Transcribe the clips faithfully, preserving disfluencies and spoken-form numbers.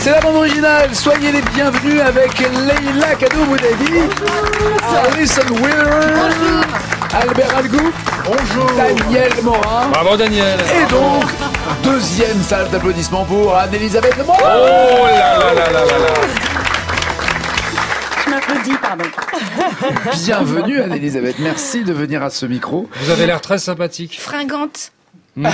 C'est la bande originale. Soyez les bienvenus avec Leïla Kadou-Boudadi, Alison Wheeler, Albert Algou, bonjour, Daniel Morin. Bravo Daniel. Et donc, deuxième salle d'applaudissements pour Anne-Elisabeth Lemoine. Oh là là là là là là. Je m'applaudis, pardon. Bienvenue Anne-Elisabeth, merci de venir à ce micro. Vous avez l'air très sympathique. Fringante. Non,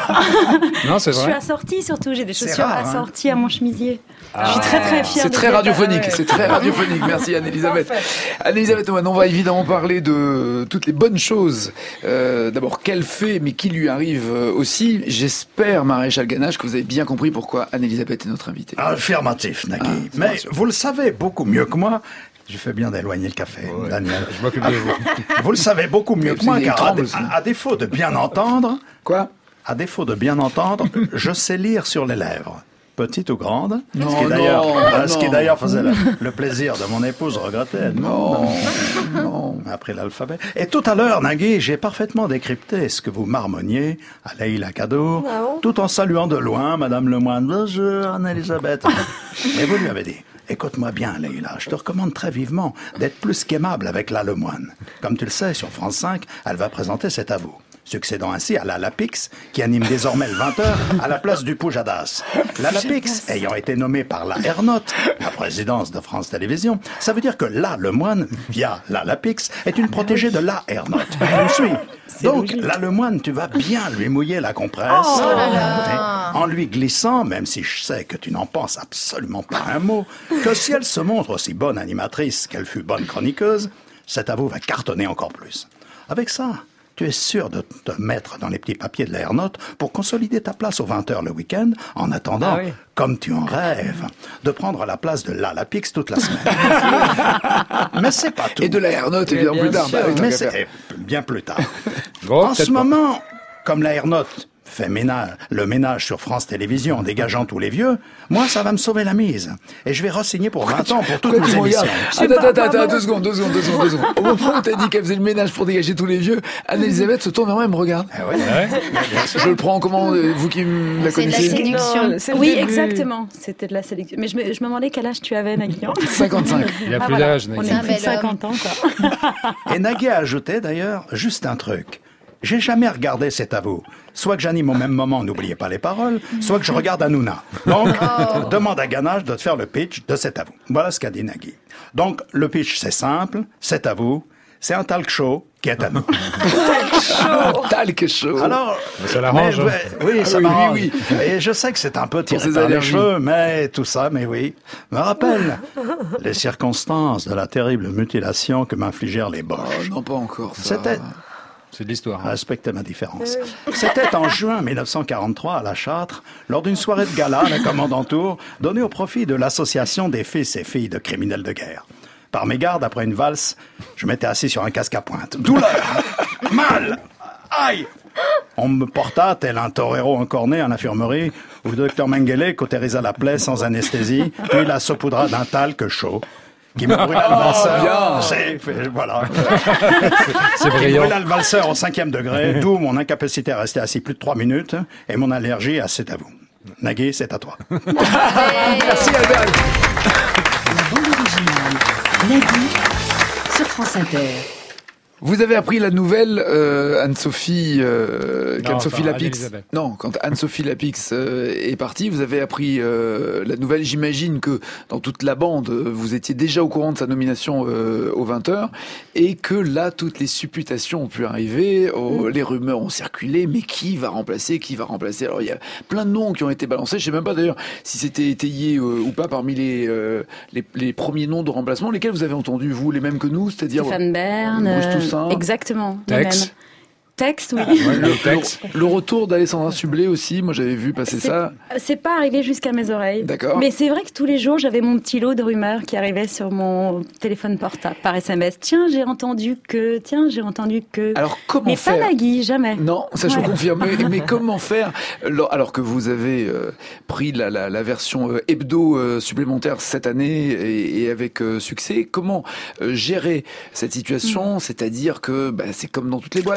c'est Je suis vrai. assortie surtout, j'ai des C'est chaussures rare, hein. assorties à mon chemisier. Je suis très très fière. C'est de très cette- radiophonique, c'est très radiophonique. Merci Anne-Elisabeth. Anne-Elisabeth, on va évidemment parler de toutes les bonnes choses. Euh, d'abord, qu'elle fait, mais qui lui arrive aussi. J'espère, Maréchal Ganache, que vous avez bien compris pourquoi Anne-Elisabeth est notre invitée. Affirmatif, Nagui. Ah, Mais rassure. vous le savez beaucoup mieux que moi. Je fais bien d'éloigner le café, Ouais. Daniel. Je m'occupe de vous. Vous le savez beaucoup mieux que moi, Il car à, tremble dé- aussi. à- à défaut de bien entendre, Quoi? à défaut de bien entendre, je sais lire sur les lèvres. Petite ou grande, Non, ce qui d'ailleurs, non, euh, ce qui non. d'ailleurs faisait le, le plaisir de mon épouse regrettait. Non, non. Après l'alphabet. Et tout à l'heure, Nagui, j'ai parfaitement décrypté ce que vous marmonniez à Leïla Kadour, tout en saluant de loin Madame Lemoine. Bonjour, Anne-Elisabeth. Et vous lui avez dit, écoute-moi bien, Leïla, je te recommande très vivement d'être plus qu'aimable avec la Lemoine. Comme tu le sais, sur France cinq, elle va présenter C'est à vous. Succédant ainsi à Lala Pix, qui anime désormais le vingt heures à la place du Poujadas. Lala Pix, ayant été nommée par la Ernotte, la présidence de France Télévisions, ça veut dire que La Lemoine, via Lala Pix, est une protégée de la Ernotte. Tu me suis? Donc, La Lemoine, tu vas bien lui mouiller la compresse. Et en lui glissant, même si je sais que tu n'en penses absolument pas un mot, que si elle se montre aussi bonne animatrice qu'elle fut bonne chroniqueuse, C'est à vous va cartonner encore plus. Avec ça, tu es sûr de te mettre dans les petits papiers de la Ernotte pour consolider ta place aux vingt heures le week-end, en attendant, Ah oui. comme tu en rêves, de prendre la place de Lala Pix toute la semaine. Mais c'est pas tout. Et de la Ernotte, évidemment, bien plus tard. sûr. Bah, oui, tant Mais qu'à faire. c'est bien plus tard. Bon, en peut-être ce pas. moment, comme la Ernotte fait ménage, le ménage sur France Télévisions en dégageant tous les vieux, moi, ça va me sauver la mise. Et je vais re-signer pour vingt ans pour toutes Pourquoi mes tu me émissions. regardes Attends, attends, attends, deux secondes, deux secondes, deux secondes, deux secondes. Au moment où t'as dit qu'elle faisait le ménage pour dégager tous les vieux, Anne-Elisabeth se tourne vers moi et me regarde. Ah ouais. Ouais. Je le prends comment, euh, vous qui m- la C'est de la connaissez séduction. Non, c'est le Oui, début. exactement. C'était de la sélection. Mais je me, je me demandais quel âge tu avais, Nagui. cinquante-cinq. Il a Ah, plus voilà. d'âge, On Nagui. est un plus de bel cinquante ans, quoi. Et Nagui a ajouté d'ailleurs juste un truc. J'ai jamais regardé C'est à vous. Soit que j'anime au même moment, n'oubliez pas les paroles, soit que je regarde Hanouna. Donc, demande à Ganache de te faire le pitch de C'est à vous. Voilà ce qu'a dit Nagui. Donc, le pitch, c'est simple. C'est à vous. C'est un talk show qui est à nous. Talk show. Alors, Ça l'arrange, mais, hein. ouais, oui, ça oui, m'arrange. oui, Et je sais que c'est un peu tiré ses par les allergies. cheveux, mais tout ça, mais oui, me rappelle les circonstances de la terrible mutilation que m'infligèrent les Boches. Oh, non, pas encore. ça. C'était, C'est de l'histoire. hein. respectez ma différence. C'était en juin mille neuf cent quarante-trois à La Châtre, lors d'une soirée de gala à la Commandantour, donnée au profit de l'association des fils et filles de criminels de guerre. Par mégarde, après une valse, je m'étais assis sur un casque à pointe. Douleur! Mal! Aïe! On me porta, tel un torero encorné à l'infirmerie, où le docteur Mengele cautérisa la plaie sans anesthésie, puis la saupoudra d'un talc chaud, qui me brûla le valseur. bien. C'est- fait- voilà. C'est Qui me brillant. brûla le valseur au cinquième degré, d'où mon incapacité à rester assis plus de trois minutes, et mon allergie à C'est à vous. Nagui, c'est à toi. Merci Albert. Bande originale. Nagui sur France Inter. Vous avez appris la nouvelle, euh, Anne-Sophie, euh, Non, qu'Anne-Sophie enfin, Lapix. Anne-Elisabeth. Non, quand Anne-Sophie Lapix euh, est partie, vous avez appris euh, la nouvelle. J'imagine que dans toute la bande, euh, vous étiez déjà au courant de sa nomination euh, aux vingt heures, et que là, toutes les supputations ont pu arriver, oh, les rumeurs ont circulé, mais qui va remplacer, qui va remplacer. Alors il y a plein de noms qui ont été balancés. Je sais même pas d'ailleurs si c'était étayé euh, ou pas parmi les, euh, les les premiers noms de remplacement, lesquels vous avez entendus vous, les mêmes que nous, c'est-à-dire Stéphane Bern. Bruce euh, Toussaint. Exactement. les Tex. mêmes. Texte, oui. Ouais, le texte. Le retour d'Alessandra Sublet aussi, moi j'avais vu passer C'est- ça. C'est pas arrivé jusqu'à mes oreilles. D'accord. Mais c'est vrai que tous les jours, j'avais mon petit lot de rumeurs qui arrivaient sur mon téléphone portable par S M S. Tiens, j'ai entendu que. Tiens, j'ai entendu que. Alors comment mais faire pas Nagui, jamais. Non, ça je Ouais. confirme. Mais, mais comment faire alors alors que vous avez euh, pris la, la, la version euh, hebdo euh, supplémentaire cette année et, et avec euh, succès, comment euh, gérer cette situation? C'est-à-dire que bah, c'est comme dans toutes les boîtes. Est-ce qu'on va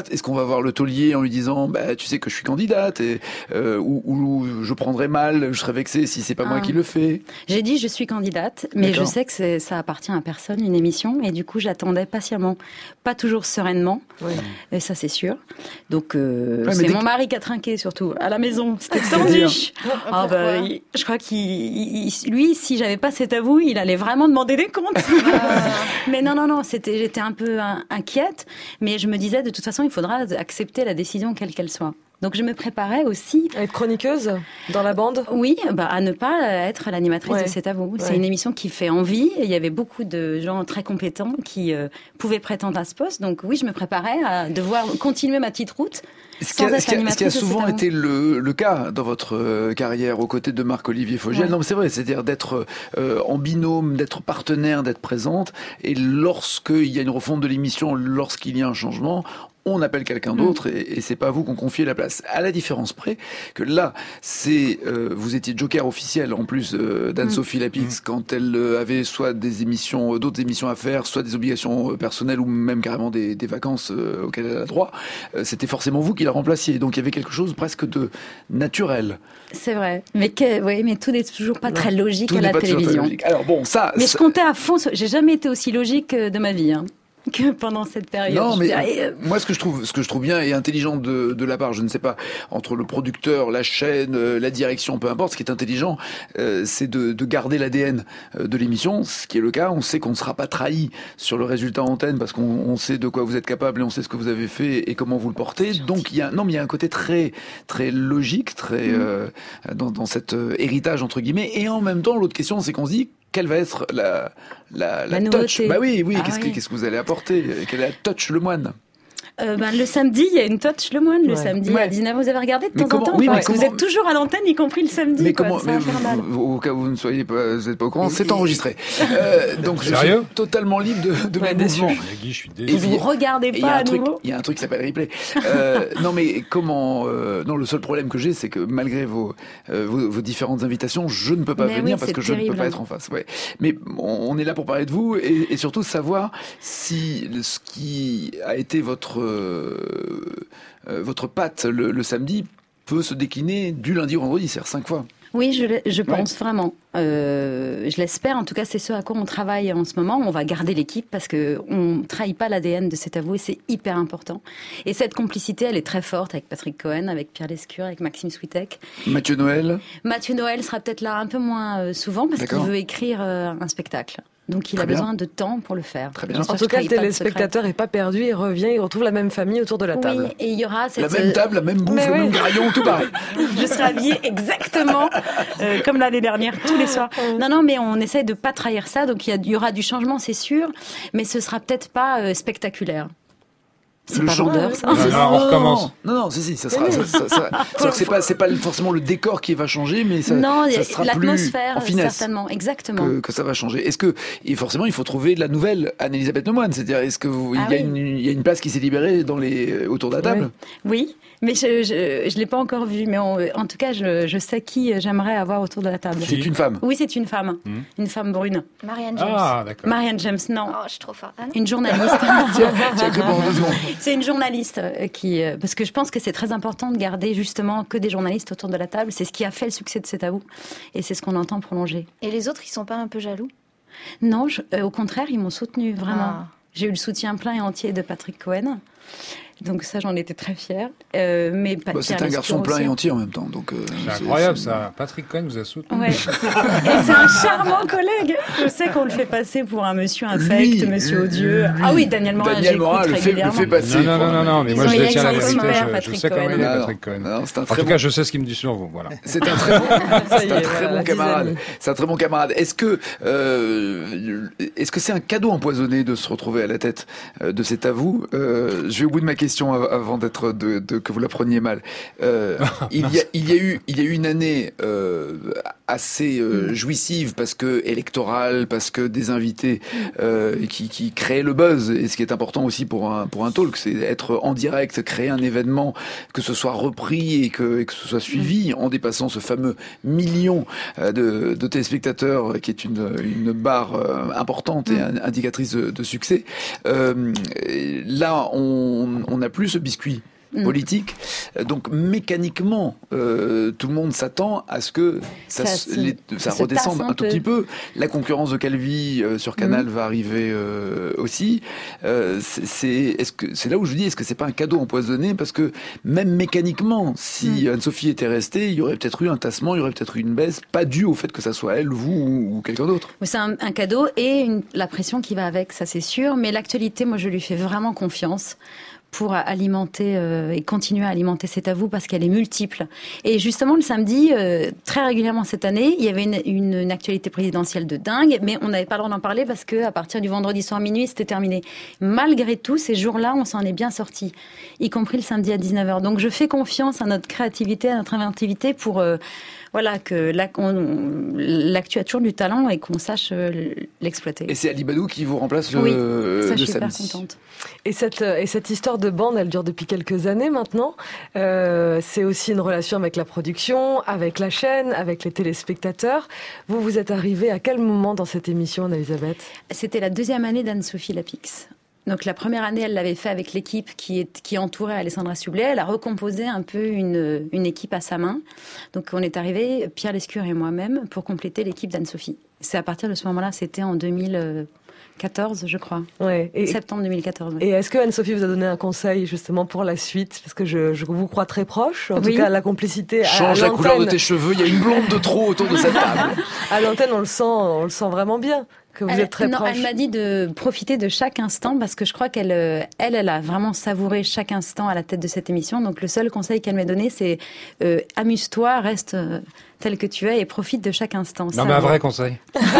voir le taulier en lui disant bah tu sais que je suis candidate et euh, ou, ou je prendrais mal, je serais vexée si c'est pas ah. moi qui le fais. J'ai dit je suis candidate, mais D'accord. je sais que c'est, ça appartient à personne une émission et du coup j'attendais patiemment, pas toujours sereinement, oui. et ça c'est sûr. Donc euh, ouais, c'est mon que... mari qui a trinqué surtout à la maison, c'était tendu. Ah bah, il, je crois qu'il, il, lui, si j'avais pas cet avou, il allait vraiment demander des comptes. Ah. Mais non non non, c'était, j'étais un peu inquiète, mais je me disais de toute façon il faudra accepter la décision quelle qu'elle soit. Donc je me préparais aussi à être chroniqueuse dans la bande. Oui, bah à ne pas être l'animatrice ouais. de C'est à vous. C'est ouais. une émission qui fait envie. Et il y avait beaucoup de gens très compétents qui euh, pouvaient prétendre à ce poste. Donc oui, je me préparais à devoir continuer ma petite route. Ce qui, a, ce, qui a, ce qui a souvent été le, le cas dans votre euh, carrière aux côtés de Marc-Olivier Fogiel. Ouais. Non, mais c'est vrai, c'est-à-dire d'être euh, en binôme, d'être partenaire, d'être présente. Et lorsqu'il y a une refonte de l'émission, lorsqu'il y a un changement, on appelle quelqu'un d'autre mmh. et, et c'est pas vous qu'on confie la place. À la différence près que là, c'est euh, vous étiez joker officiel en plus euh, d'Anne-Sophie mmh. Lapix mmh. quand elle euh, avait soit des émissions, euh, d'autres émissions à faire, soit des obligations euh, personnelles ou même carrément des, des vacances euh, auxquelles elle a droit. Euh, c'était forcément vous qui la remplaciez. Donc il y avait quelque chose presque de naturel. C'est vrai, mais que, oui, mais tout n'est toujours pas très logique tout à la télévision. Alors bon, ça. Mais ça... je comptais à fond. J'ai jamais été aussi logique de ma vie. Hein. Que pendant cette période. Non, mais euh... moi, ce que je trouve, ce que je trouve bien et intelligent de, de la part, je ne sais pas, entre le producteur, la chaîne, euh, la direction, peu importe, ce qui est intelligent, euh, c'est de, de garder l'A D N de l'émission, ce qui est le cas. On sait qu'on ne sera pas trahi sur le résultat antenne parce qu'on on sait de quoi vous êtes capable et on sait ce que vous avez fait et comment vous le portez. Donc, il y a, non, mais il y a un côté très, très logique, très mmh. euh, dans, dans cet euh, héritage entre guillemets. Et en même temps, l'autre question, c'est qu'on se dit. Quelle va être la, la, la, la touch? Bah oui, oui. Ah qu'est-ce, oui. Que, qu'est-ce que vous allez apporter? Quelle est la touch Lemoine? Euh, ben, le samedi, il y a une touch Lemoine, le ouais. samedi ouais. à dix-neuf heures. Vous avez regardé de mais temps comment, en temps oui, mais comment... Vous êtes toujours à l'antenne, y compris le samedi. Mais quoi, comment mais vous, vous, Au cas où vous ne soyez pas, vous n'êtes pas au courant, c'est enregistré. euh, donc je Sérieux suis totalement libre de, de ouais, mes mouvements. Je suis déçu. Et vous regardez pas à nouveau. Il y a un truc qui s'appelle replay. euh, non mais comment euh, Non, le seul problème que j'ai, c'est que malgré vos, euh, vos, vos différentes invitations, je ne peux pas mais venir oui, parce que terrible. je ne peux pas être en face. Ouais. Mais on, on est là pour parler de vous et, et surtout savoir si ce qui a été votre euh, Euh, votre patte le, le samedi peut se décliner du lundi au vendredi, c'est-à-dire cinq fois. Oui, je, je pense ouais. vraiment. Euh, je l'espère. En tout cas, c'est ce à quoi on travaille en ce moment. On va garder l'équipe parce que on trahit pas l'A D N de C'est à vous et c'est hyper important. Et cette complicité, elle est très forte avec Patrick Cohen, avec Pierre Lescure, avec Maxime Switek. Mathieu Noël. Mathieu Noël sera peut-être là un peu moins souvent parce D'accord. qu'il veut écrire euh, un spectacle. Donc il Très a bien. besoin de temps pour le faire. Très bien. En tout cas, le téléspectateur n'est pas perdu, il revient, il retrouve la même famille autour de la table. Oui, et il y aura cette... La même table, la même bouffe, Mais le oui. même graillon, tout pareil. Je serai habillée exactement euh, comme l'année dernière, tous les soirs. Non, non, mais on essaie de ne pas trahir ça, donc il y, a, il y aura du changement, c'est sûr, mais ce ne sera peut-être pas euh, spectaculaire. C'est le pas vendeur, ça. Non, non, on recommence. Non, non, si, si, ça sera. Ça, ça, ça, ça, c'est pas, c'est pas forcément le décor qui va changer, mais ça, non, ça sera l'atmosphère, plus en finesse. Certainement, exactement. Que, que ça va changer. Est-ce que, et forcément, il faut trouver la nouvelle Anne-Elisabeth Lemoine. C'est-à-dire, est-ce que vous, ah il y a oui. une, il y a une place qui s'est libérée dans les, autour de la table? Oui. oui. Mais je je, je l'ai pas encore vu, mais on, en tout cas, je, je sais qui j'aimerais avoir autour de la table. C'est une femme. Oui, c'est une femme, mmh. une femme brune. Marianne James. Ah, d'accord. Marianne James, non. Oh, je suis trop forte. Ah, une journaliste. Tiens, tiens, que pendant deux secondes. C'est une journaliste qui, parce que je pense que c'est très important de garder justement que des journalistes autour de la table. C'est ce qui a fait le succès de C'est à vous, et c'est ce qu'on entend prolonger. Et les autres, ils sont pas un peu jaloux? Non, je, euh, au contraire, ils m'ont soutenue vraiment. Ah. J'ai eu le soutien plein et entier de Patrick Cohen. Donc ça, j'en étais très fière. Euh, mais bah, c'est un garçon plein aussi. Et entier en même temps. Donc, euh, c'est, c'est incroyable c'est... ça. Patrick Cohen vous a soutenu. Ouais. Et c'est un charmant collègue. Je sais qu'on le fait passer pour un monsieur infect, monsieur odieux. Lui. Ah oui, Daniel Morin, Daniel Morin le fait, le fait passer. Non, non, non, non, mais moi je détiens la vérité. Je, je sais comment il est, Patrick Cohen. Non, c'est un très en tout bon... cas, je sais ce qu'il me dit sur vous. Voilà. C'est un très bon, c'est un très bon camarade. C'est un très bon camarade. Est-ce que, est-ce que c'est un cadeau empoisonné de se retrouver à la tête de C'est à vous? Je vais au bout de ma question avant d'être De, de, que vous la preniez mal. Euh, il, y a, il, y a eu, il y a eu une année euh, assez euh, jouissive parce que électorale, parce que des invités euh, qui, qui créaient le buzz. Et ce qui est important aussi pour un, pour un talk, c'est être en direct, créer un événement, que ce soit repris et que, et que ce soit suivi en dépassant ce fameux million de, de téléspectateurs qui est une, une barre importante et indicatrice de, de succès. Euh, là, on n'a plus ce biscuit mmh. politique. Donc mécaniquement, euh, tout le monde s'attend à ce que ça, ça, les, ça redescende un, un tout peu. petit peu. La concurrence de Calvi euh, sur Canal mmh. va arriver euh, aussi. Euh, c'est, c'est, est-ce que, c'est là où je dis, est-ce que c'est pas un cadeau empoisonné? Parce que même mécaniquement, si mmh. Anne-Sophie était restée, il y aurait peut-être eu un tassement, il y aurait peut-être eu une baisse, pas due au fait que ça soit elle, vous ou, ou quelqu'un d'autre. C'est un, un cadeau et une, la pression qui va avec, ça c'est sûr. Mais l'actualité, moi je lui fais vraiment confiance pour alimenter euh, et continuer à alimenter C'est à vous parce qu'elle est multiple. Et justement, le samedi, euh, très régulièrement cette année, il y avait une, une, une actualité présidentielle de dingue, mais on n'avait pas le droit d'en parler parce que à partir du vendredi soir minuit, c'était terminé. Malgré tout, ces jours-là, on s'en est bien sortis, y compris le samedi à dix-neuf heures. Donc je fais confiance à notre créativité, à notre inventivité pour... Euh, Voilà, que l'actu a toujours du talent et qu'on sache l'exploiter. Et c'est Ali Badou qui vous remplace le, oui, le ça, je suis samedi. Super contente. Et cette, et cette histoire de bande, elle dure depuis quelques années maintenant. Euh, c'est aussi une relation avec la production, avec la chaîne, avec les téléspectateurs. Vous, vous êtes arrivée à quel moment dans cette émission, Anne-Elisabeth ? C'était la deuxième année d'Anne-Sophie Lapix. Donc la première année, elle l'avait fait avec l'équipe qui, est, qui entourait Alessandra Sublet. Elle a recomposé un peu une, une équipe à sa main. Donc on est arrivés, Pierre Lescure et moi-même, pour compléter l'équipe d'Anne-Sophie. C'est à partir de ce moment-là, c'était en deux mille quatorze, je crois. Ouais. Et, septembre deux mille quatorze. Ouais. Et est-ce que Anne-Sophie vous a donné un conseil justement pour la suite ? Parce que je, je vous crois très proche. En oui. tout cas, la complicité. Change à, à la couleur de tes cheveux. Il y a une blonde de trop autour de cette table. À l'antenne, on le sent, on le sent vraiment bien. Que vous elle, êtes très non, proche. Elle m'a dit de profiter de chaque instant parce que je crois qu'elle, elle, elle a vraiment savouré chaque instant à la tête de cette émission. Donc le seul conseil qu'elle m'a donné, c'est euh, amuse-toi, reste euh, tel que tu es et profite de chaque instant. Non, mais un vrai conseil.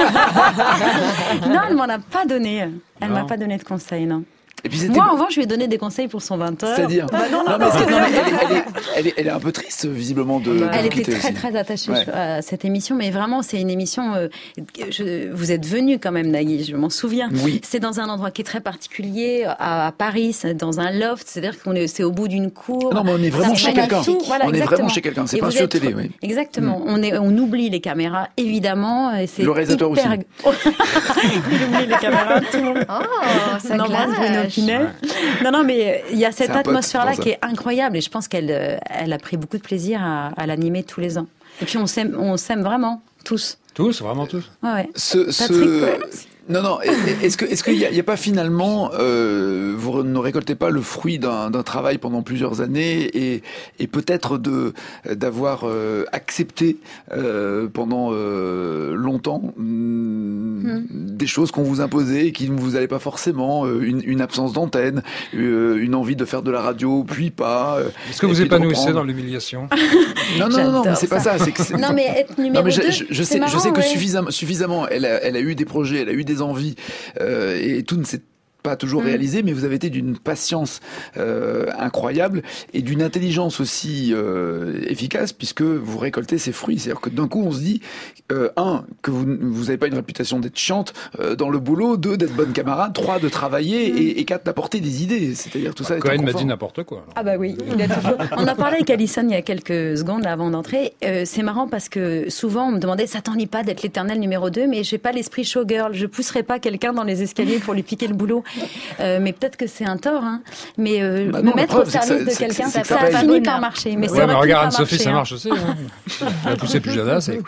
Non, elle m'en a pas donné. Elle non. m'a pas donné de conseil, non. Et puis moi, en revanche, je lui ai donné des conseils pour son vingt heures. C'est-à-dire bah non, non, non, non, non, elle, est, elle, est, elle, est, elle est un peu triste, visiblement, de, Elle de était très, aussi. très attachée ouais. à cette émission, mais vraiment, c'est une émission... Euh, je, vous êtes venu quand même, Nagui, je m'en souviens. Oui. C'est dans un endroit qui est très particulier, à, à Paris, dans un loft, c'est-à-dire qu'on est, c'est au bout d'une cour. Non, mais on est vraiment chez quelqu'un. Voilà, on est vraiment chez quelqu'un, c'est et pas sur êtes, télé. Oui. Exactement. Mm. On, est, on oublie les caméras, évidemment. Et c'est le réalisateur hyper... aussi. Il oublie les caméras, tout le monde. Oh, ça classe, Bruno Pinet. Non, non, mais il y a cette atmosphère-là qui est incroyable et je pense qu'elle elle a pris beaucoup de plaisir à, à l'animer tous les ans. Et puis on s'aime, on s'aime vraiment, tous. Tous, vraiment tous. Ouais, ouais. Ce, Patrick, ce... ouais. Non, non. Est-ce que, est-ce qu'il n'y a, a pas finalement, euh, vous ne récoltez pas le fruit d'un, d'un travail pendant plusieurs années et, et peut-être de d'avoir euh, accepté euh, pendant euh, longtemps mm, mmh. des choses qu'on vous imposait et qui ne vous allaient pas forcément, euh, une, une absence d'antenne, euh, une envie de faire de la radio, puis pas. Euh, Est-ce que vous épanouissez dans l'humiliation ? Non, non, non, non, mais c'est pas ça. C'est que c'est... Non, mais être numéro non, mais je, deux, je, je c'est sais, marrant, je sais que ouais. suffisamment, suffisamment, elle a, elle a eu des projets, elle a eu des envies euh, et tout ne s'est pas toujours mmh. réalisé, mais vous avez été d'une patience euh, incroyable et d'une intelligence aussi euh, efficace puisque vous récoltez ces fruits. C'est-à-dire que d'un coup, on se dit, euh, un, que vous vous n'avez pas une réputation d'être chiante euh, dans le boulot, deux, d'être bonne camarade, trois, de travailler mmh. et, et quatre, d'apporter des idées. C'est-à-dire tout ça. Cohen m'a dit n'importe quoi. Alors. Ah bah oui, il a toujours... On a parlé avec Alison il y a quelques secondes avant d'entrer. Euh, c'est marrant parce que souvent on me demandait, ça t'ennuie pas d'être l'éternel numéro deux, mais j'ai pas l'esprit showgirl. Je pousserai pas quelqu'un dans les escaliers pour lui piquer le boulot. Euh, mais peut-être que c'est un tort, hein. Mais euh, bah non, me mettre au service de quelqu'un, ça, ça a fini par marcher. Mais, ouais, mais regarde Anne-Sophie, ça marche aussi. Hein. Elle a poussé Pujada, c'est...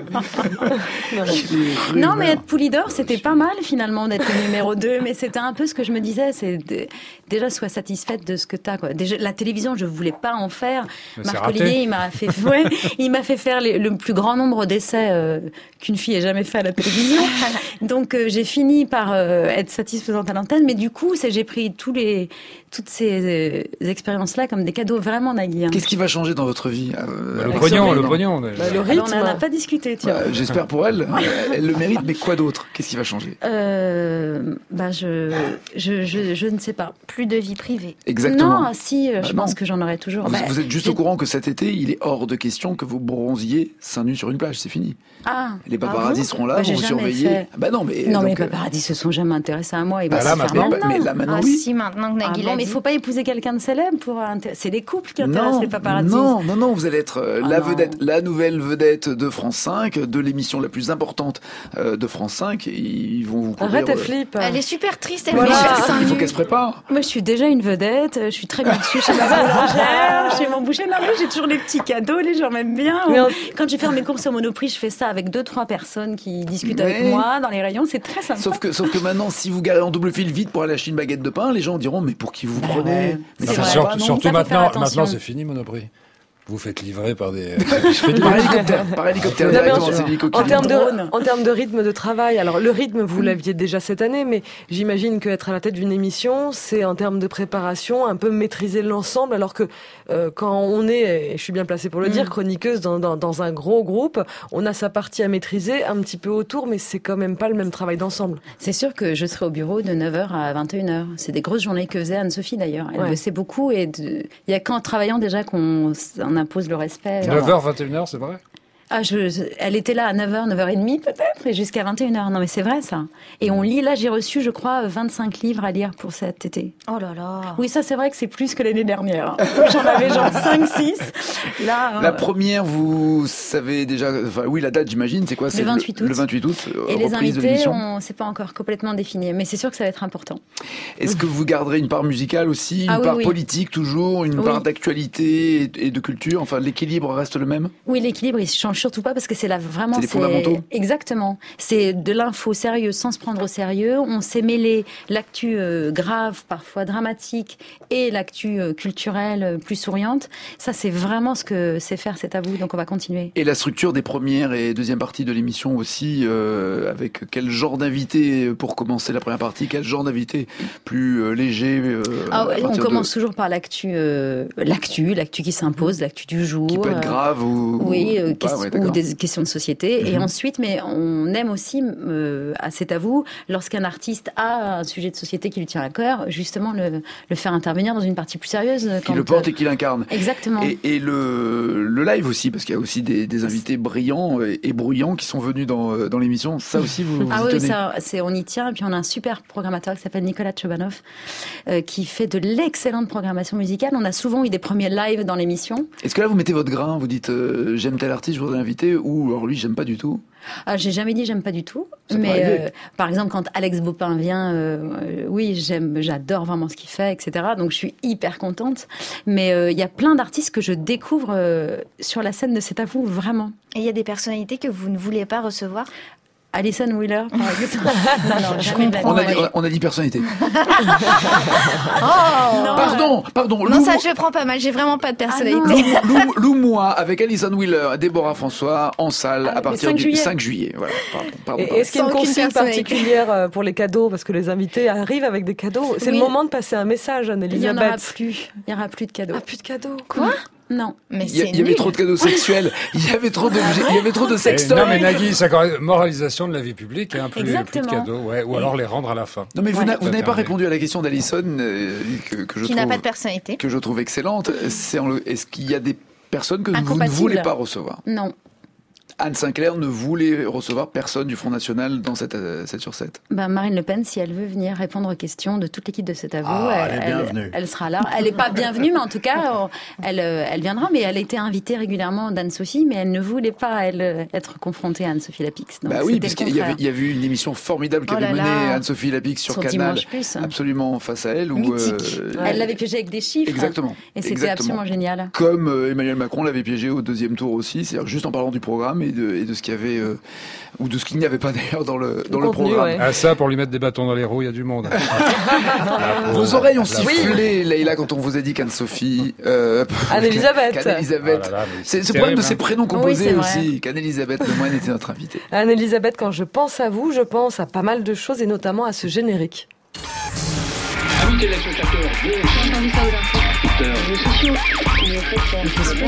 Non, mais être Poulidor, c'était pas mal finalement d'être le numéro deux. Mais c'était un peu ce que je me disais, c'est de... déjà sois satisfaite de ce que t'as, quoi. Déjà, la télévision, je voulais pas en faire. Mais Marc Olivier, il m'a fait, ouais, il m'a fait faire les, le plus grand nombre d'essais euh, qu'une fille ait jamais fait à la télévision. Donc euh, j'ai fini par euh, être satisfaisante à l'antenne, mais du coup, c'est, j'ai pris tous les, toutes ces euh, expériences-là comme des cadeaux vraiment Nagui. Hein. Qu'est-ce qui va changer dans votre vie euh, bah, Le pognon, le pognon. Bah, le rythme, on n'en a pas discuté, tiens. Bah, j'espère pour elle. Elle le mérite, mais quoi d'autre ? Qu'est-ce qui va changer ? euh, bah, je, je, je, je ne sais pas. Plus de vie privée. Exactement. Non, si, bah, je non. pense que j'en aurai toujours. Vous, bah, vous êtes juste au courant que cet été, il est hors de question que vous bronziez seins nus sur une plage. C'est fini. Ah, les paparazzis ah bon seront là, bah, vont vous surveiller. Fait... Bah non, mais non, donc, mais les paparazzis se sont jamais intéressés à moi. Bah là, maintenant. Mais, mais là, maintenant, ah, oui. si, maintenant que Nagui ah, bon, mais il faut pas épouser quelqu'un de célèbre pour intér... c'est les couples qui intéressent non, les paparazzis. Non, non, non, vous allez être euh, ah, la non. vedette, la nouvelle vedette de France cinq, de l'émission la plus importante euh, de France cinq. Et ils vont vous Arrête, elle euh... flippe. Elle est super triste, elle voilà. fait Il faut qu'elle se prépare. Moi, je suis déjà une vedette, je suis très bien dessus chez ma boulangère, chez mon boucher. Non, mais j'ai toujours les petits cadeaux, les gens m'aiment bien. On... Quand je vais faire mes courses au Monoprix, je fais ça avec deux, trois personnes qui discutent mais... avec moi dans les rayons, c'est très sympa. Sauf que, sauf que maintenant, si vous garez en double fil vite pour aller acheter une baguette de pain, les gens diront, mais pour qui vous bah prenez ouais. mais enfin, surtout, surtout maintenant, maintenant c'est fini Monoprix. Vous faites livrer par des... par hélicoptère, par hélicoptère directement, c'est en termes de en termes de rythme de travail. Alors le rythme, vous l'aviez déjà cette année, mais j'imagine qu'être à la tête d'une émission, c'est en termes de préparation, un peu maîtriser l'ensemble. Alors que euh, quand on est, et je suis bien placée pour le dire, chroniqueuse dans, dans dans un gros groupe, on a sa partie à maîtriser un petit peu autour, mais c'est quand même pas le même travail d'ensemble. C'est sûr que je serai au bureau de neuf heures à vingt et une heures. C'est des grosses journées que faisait Anne-Sophie d'ailleurs. Elle ouais. bossait beaucoup et il y a qu'en travaillant déjà qu'on on impose le respect. neuf heures, vingt et une heures, c'est vrai ? Ah, je, elle était là à neuf heures, neuf heures trente peut-être, et jusqu'à vingt et une heures. Non mais c'est vrai ça. Et on lit, là j'ai reçu je crois vingt-cinq livres à lire pour cet été. Oh là là. Oui ça c'est vrai que c'est plus que l'année dernière. J'en avais genre cinq six. Là, la euh... première, vous savez déjà, enfin oui la date j'imagine, c'est quoi ? C'est le vingt-huit août. Le vingt-huit août, et les invités, de on c'est pas encore complètement défini, mais c'est sûr que ça va être important. Est-ce que vous garderez une part musicale aussi, une ah, oui, part oui. politique toujours, une oui. part d'actualité et de culture ? Enfin l'équilibre reste le même ? Oui l'équilibre il change surtout pas parce que c'est la vraiment, c'est les fondamentaux. Exactement. C'est de l'info sérieuse sans se prendre au sérieux. On s'est mêlé l'actu euh, grave, parfois dramatique, et l'actu euh, culturelle euh, plus souriante. Ça, c'est vraiment ce que c'est faire, c'est à vous. Donc, on va continuer. Et la structure des premières et deuxième parties de l'émission aussi, euh, avec quel genre d'invité pour commencer la première partie, quel genre d'invité plus euh, léger euh, ah, ouais, On commence de... toujours par l'actu, euh, l'actu, l'actu qui s'impose, l'actu du jour. Qui peut être grave ou, oui, ou, euh, ou, pas, question, ouais, ou des questions de société. Mm-hmm. Et ensuite, mais on aime aussi, euh, à C'est à vous, lorsqu'un artiste a un sujet de société qui lui tient à cœur, justement le, le faire intervenir dans une partie plus sérieuse. Qui le porte et qui l'incarne. Exactement. Et, et le, le live aussi, parce qu'il y a aussi des, des invités brillants et, et bruyants qui sont venus dans, dans l'émission. Ça aussi, vous, vous ah y oui, tenez. Ça, c'est, on y tient. Et puis on a un super programmateur qui s'appelle Nicolas Chobanov, euh, qui fait de l'excellente programmation musicale. On a souvent eu des premiers lives dans l'émission. Est-ce que là, vous mettez votre grain, vous dites euh, j'aime tel artiste, je voudrais l'inviter, ou alors lui, j'aime pas du tout? Ah, j'ai jamais dit j'aime pas du tout, ça mais euh, par exemple quand Alex Baupin vient, euh, euh, oui j'aime, j'adore vraiment ce qu'il fait, et cetera. Donc je suis hyper contente. Mais il euh, y a plein d'artistes que je découvre euh, sur la scène de C'est à vous vraiment. Et il y a des personnalités que vous ne voulez pas recevoir? Alison Wheeler, par exemple. non, non, jamais de la on, a dit, on a dit personnalité. oh non, pardon, pardon. Non, Lou... ça je prends pas mal. J'ai vraiment pas de personnalité. Ah Lou, Lou, Lou, moi, avec Alison Wheeler, Déborah François, en salle ah, à partir cinq du juillet. cinq juillet. Voilà. Pardon, pardon, Et est-ce qu'il y a une consigne particulière pour les cadeaux, parce que les invités arrivent avec des cadeaux? C'est oui. le moment de passer un message, Anne-Elisabeth. Il n'y en aura plus. Il n'y aura plus de cadeaux. Ah, plus de cadeaux. Quoi? Non, mais il y, a, il y avait trop de cadeaux sexuels, il y avait trop de, il y avait trop de sextoys. Non mais Nagui, c'est quand même moralisation de la vie publique, hein, plus, plus de cadeaux, ouais, ou alors les rendre à la fin. Non mais vous, ouais. n'a, vous n'avez pas répondu à la question d'Alison euh, que, que je qui trouve, n'a pas de personnalité, que je trouve excellente. C'est en le, est-ce qu'il y a des personnes que vous ne voulez pas recevoir? Non. Anne Sinclair ne voulait recevoir personne du Front National dans cette sept sur sept. Ben Marine Le Pen, si elle veut venir répondre aux questions de toute l'équipe de C'est à vous, ah, elle, elle, est bienvenue. Elle, elle sera là. Elle n'est pas bienvenue, mais en tout cas, elle, elle viendra. Mais elle a été invitée régulièrement d'Anne-Sophie, mais elle ne voulait pas elle, être confrontée à Anne-Sophie Lapix. Donc bah oui, parce qu'il y avait, il y avait une émission formidable qu'avait oh menée Anne-Sophie Lapix sur, sur Canal, absolument face à elle. Où, euh, ouais. Elle l'avait piégée avec des chiffres. Exactement. Et c'était Exactement. absolument génial. Comme euh, Emmanuel Macron l'avait piégée au deuxième tour aussi, c'est-à-dire juste en parlant du programme et de, et de ce qu'il y avait Euh, ou de ce qu'il n'y avait pas d'ailleurs dans le, dans le, le programme. Ouais. Ah ça, pour lui mettre des bâtons dans les roues, il y a du monde. ah, Vos oreilles ont sifflé, oui. Leïla, quand on vous a dit qu'Anne-Sophie... Euh, Anne-Elisabeth. Qu'Anne-Elisabeth. Oh là là, c'est ce problème de ces prénoms composés oui, aussi. Qu'Anne-Elisabeth Lemoine était notre invitée. Anne-Elisabeth, quand je pense à vous, je pense à pas mal de choses et notamment à ce générique. Amis téléspectateurs, j'ai entendu ça aux réseaux sociaux.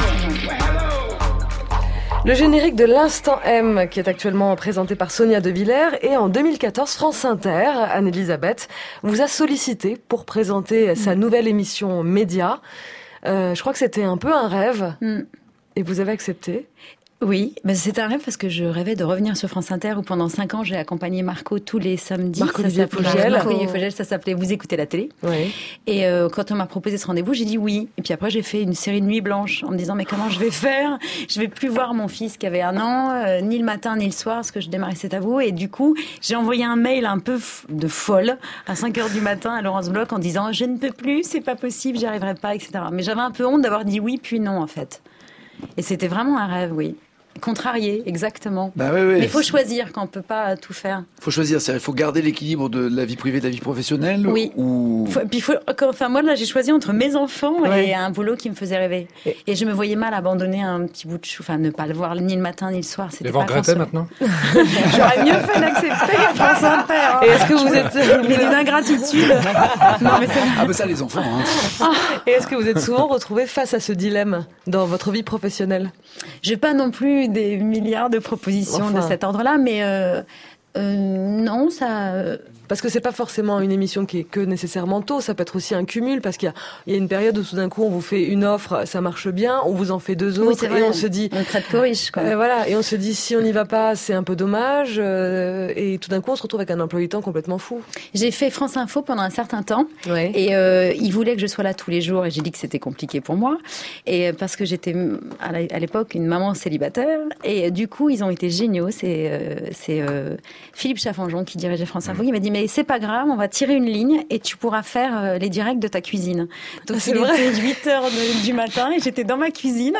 Le générique de l'Instant M, qui est actuellement présenté par Sonia De Villers, et en deux mille quatorze, France Inter, Anne-Elisabeth, vous a sollicité pour présenter mmh. sa nouvelle émission Média. Euh, je crois que c'était un peu un rêve, mmh. et vous avez accepté. Oui, mais c'était un rêve parce que je rêvais de revenir sur France Inter où pendant cinq ans j'ai accompagné Marco tous les samedis. Marco-Olivier Fogel. Marco-Olivier Fogel, ça s'appelait Vous écoutez la télé. Oui. Et euh, quand on m'a proposé ce rendez-vous, j'ai dit oui. Et puis après j'ai fait une série de nuits blanches en me disant mais comment je vais faire ? Je vais plus voir mon fils qui avait un an, euh, ni le matin ni le soir parce que je démarrais C'est à vous. Et du coup j'ai envoyé un mail un peu f- de folle à cinq heures du matin à Laurence Bloch en disant je ne peux plus, c'est pas possible, j'y arriverai pas, et cetera. Mais j'avais un peu honte d'avoir dit oui puis non en fait. Et c'était vraiment un rêve, oui. Contrarié, exactement. Bah oui, oui. Mais il faut choisir quand on peut pas tout faire. Il faut choisir, c'est-à-dire il faut garder l'équilibre de la vie privée et de la vie professionnelle. Oui. Ou... Faut, puis faut, enfin moi là j'ai choisi entre mes enfants ouais. et un boulot qui me faisait rêver. Et, et je me voyais mal abandonner un petit bout de chou, enfin ne pas le voir ni le matin ni le soir. C'était Les pas regretter maintenant. J'aurais mieux fait d'accepter France Inter. Hein. Et est-ce que vous êtes Il y a une ingratitude. Non mais c'est... Ah ben ça les enfants. Hein. Et est-ce que vous êtes souvent retrouvés face à ce dilemme dans votre vie professionnelle ? J'ai pas non plus des milliards de propositions enfin. de cet ordre-là, mais euh, euh, non, ça. Euh... Parce que c'est pas forcément une émission qui est que nécessairement tôt, ça peut être aussi un cumul, parce qu'il y a, il y a une période où tout d'un coup on vous fait une offre, ça marche bien, on vous en fait deux autres, oui, c'est vrai, et on se dit... On traite corrige, quoi. Euh, voilà, et on se dit si on n'y va pas, c'est un peu dommage, euh, et tout d'un coup on se retrouve avec un emploi du temps complètement fou. J'ai fait France Info pendant un certain temps, ouais. et euh, ils voulaient que je sois là tous les jours, et j'ai dit que c'était compliqué pour moi, et parce que j'étais à l'époque une maman célibataire, et du coup ils ont été géniaux, c'est, euh, c'est euh, Philippe Chaffanjon qui dirigeait France Info, qui m'a dit mais c'est pas grave, on va tirer une ligne et tu pourras faire les directs de ta cuisine. Donc c'est il vrai. était huit heures du matin et j'étais dans ma cuisine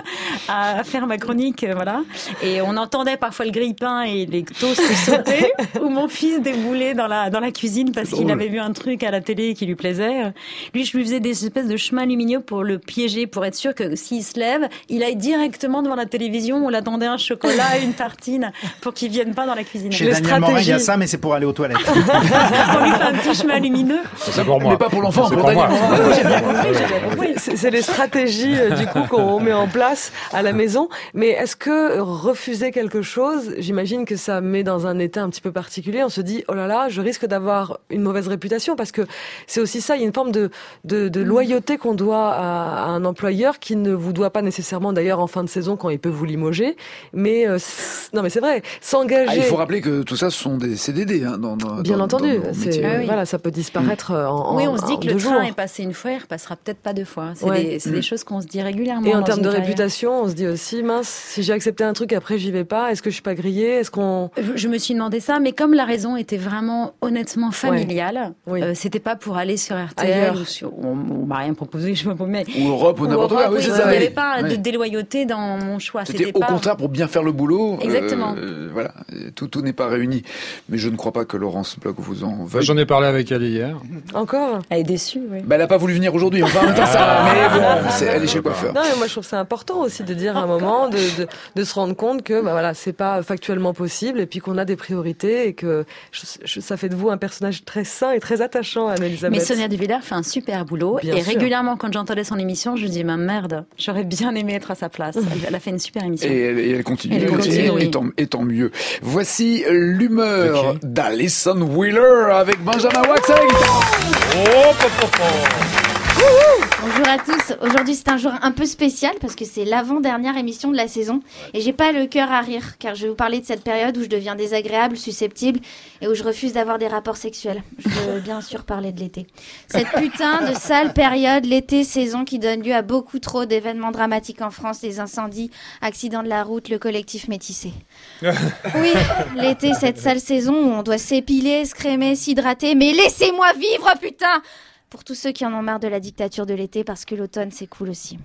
à faire ma chronique, voilà. Et on entendait parfois le grille-pain et les toasts sauter ou mon fils déboulait dans la dans la cuisine parce qu'il avait vu un truc à la télé qui lui plaisait. Lui, je lui faisais des espèces de chemins lumineux pour le piéger, pour être sûr que s'il se lève, il aille directement devant la télévision où l'attendait un chocolat et une tartine pour qu'il vienne pas dans la cuisine. Chez Daniel Morin, il y a ça, mais c'est pour aller aux toilettes. On lui fait un petit chemin lumineux. C'est pour moi. Mais pas pour l'enfant, c'est pour, pour moi. J'ai bien compris, j'ai bien compris. C'est, c'est les stratégies euh, du coup qu'on met en place à la maison. Mais est-ce que refuser quelque chose, j'imagine que ça met dans un état un petit peu particulier. On se dit oh là là, je risque d'avoir une mauvaise réputation parce que c'est aussi ça. Il y a une forme de de, de loyauté qu'on doit à, à un employeur qui ne vous doit pas nécessairement d'ailleurs en fin de saison quand il peut vous limoger. Mais euh, non mais c'est vrai, s'engager. Ah, il faut rappeler que tout ça ce sont des C D D hein, dans, dans bien dans, entendu. Dans c'est, ah oui. Voilà, ça peut disparaître en, en oui, on se dit que le train jours. est passé une fois, il repassera peut-être pas deux fois. C'est, ouais. des, c'est mmh. des choses qu'on se dit régulièrement. Et en termes de carrière. réputation, on se dit aussi, mince, si j'ai accepté un truc, après j'y vais pas, est-ce que je suis pas grillée, est-ce qu'on... Je, je me suis demandé ça, mais comme la raison était vraiment honnêtement familiale, ouais. oui. euh, c'était pas pour aller sur R T L, ou sur, on, on m'a rien proposé, je sais pas, mais... Ou Europe ou, ou n'importe quoi, oui, c'est il ça. n'y Oui. avait pas ouais. de déloyauté dans mon choix. C'était, c'était au pas... contraire pour bien faire le boulot. Exactement. Euh, voilà, tout, tout n'est pas réuni. Mais je ne crois pas que Laurence Bloch vous en veuille. J'en ai parlé avec elle hier. Encore ? Elle est déçue, oui. Bah, elle n'a pas voulu venir aujourd'hui, enfin en même temps ça, mais bon, c'est, elle est chez le coiffeur. Non, mais moi je trouve c'est important aussi de dire à un moment, de, de, de se rendre compte que bah, voilà, c'est pas factuellement possible et puis qu'on a des priorités et que je, je, ça fait de vous un personnage très sain et très attachant, Anne-Elisabeth. Mais Sonia Duvillard fait un super boulot. Bien et sûr. Régulièrement, quand j'entendais son émission, je dis, ma merde, j'aurais bien aimé être à sa place. Elle, elle a fait une super émission. Et elle, et elle continue. Elle continue, et, oui. et, tant, et tant mieux. Voici l'humeur okay. d'Alison Wheeler avec Benjamin Wax à la guitare. Oh, po, po, po. Bonjour à tous. Aujourd'hui, c'est un jour un peu spécial parce que c'est l'avant-dernière émission de la saison et j'ai pas le cœur à rire car je vais vous parler de cette période où je deviens désagréable, susceptible et où je refuse d'avoir des rapports sexuels. Je veux bien sûr parler de l'été. Cette putain de sale période, l'été, saison qui donne lieu à beaucoup trop d'événements dramatiques en France, les incendies, accidents de la route, le collectif métissé. Oui, l'été, cette sale saison où on doit s'épiler, se crémer, s'hydrater, mais laissez-moi vivre, putain! Pour tous ceux qui en ont marre de la dictature de l'été, parce que l'automne, c'est cool aussi.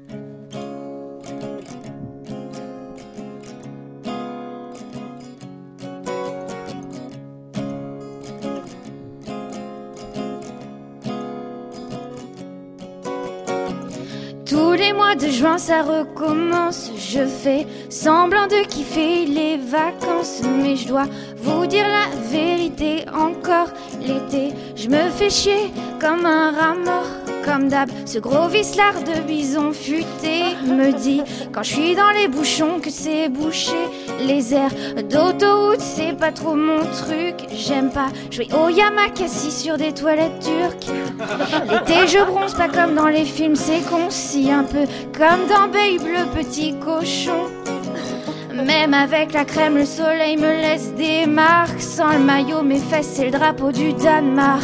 Tous les mois de juin, ça recommence. Je fais semblant de kiffer les vacances, mais je dois vous dire la vérité encore. L'été, je me fais chier comme un rat mort. Comme d'hab, ce gros vicelard de bison futé me dit quand je suis dans les bouchons que c'est bouché. Les airs d'autoroute, c'est pas trop mon truc. J'aime pas jouer au Yamakasi sur des toilettes turques. L'été, je bronze pas comme dans les films, c'est concis, un peu comme dans Babe le petit cochon. Même avec la crème, le soleil me laisse des marques. Sans le maillot, mes fesses, c'est le drapeau du Danemark.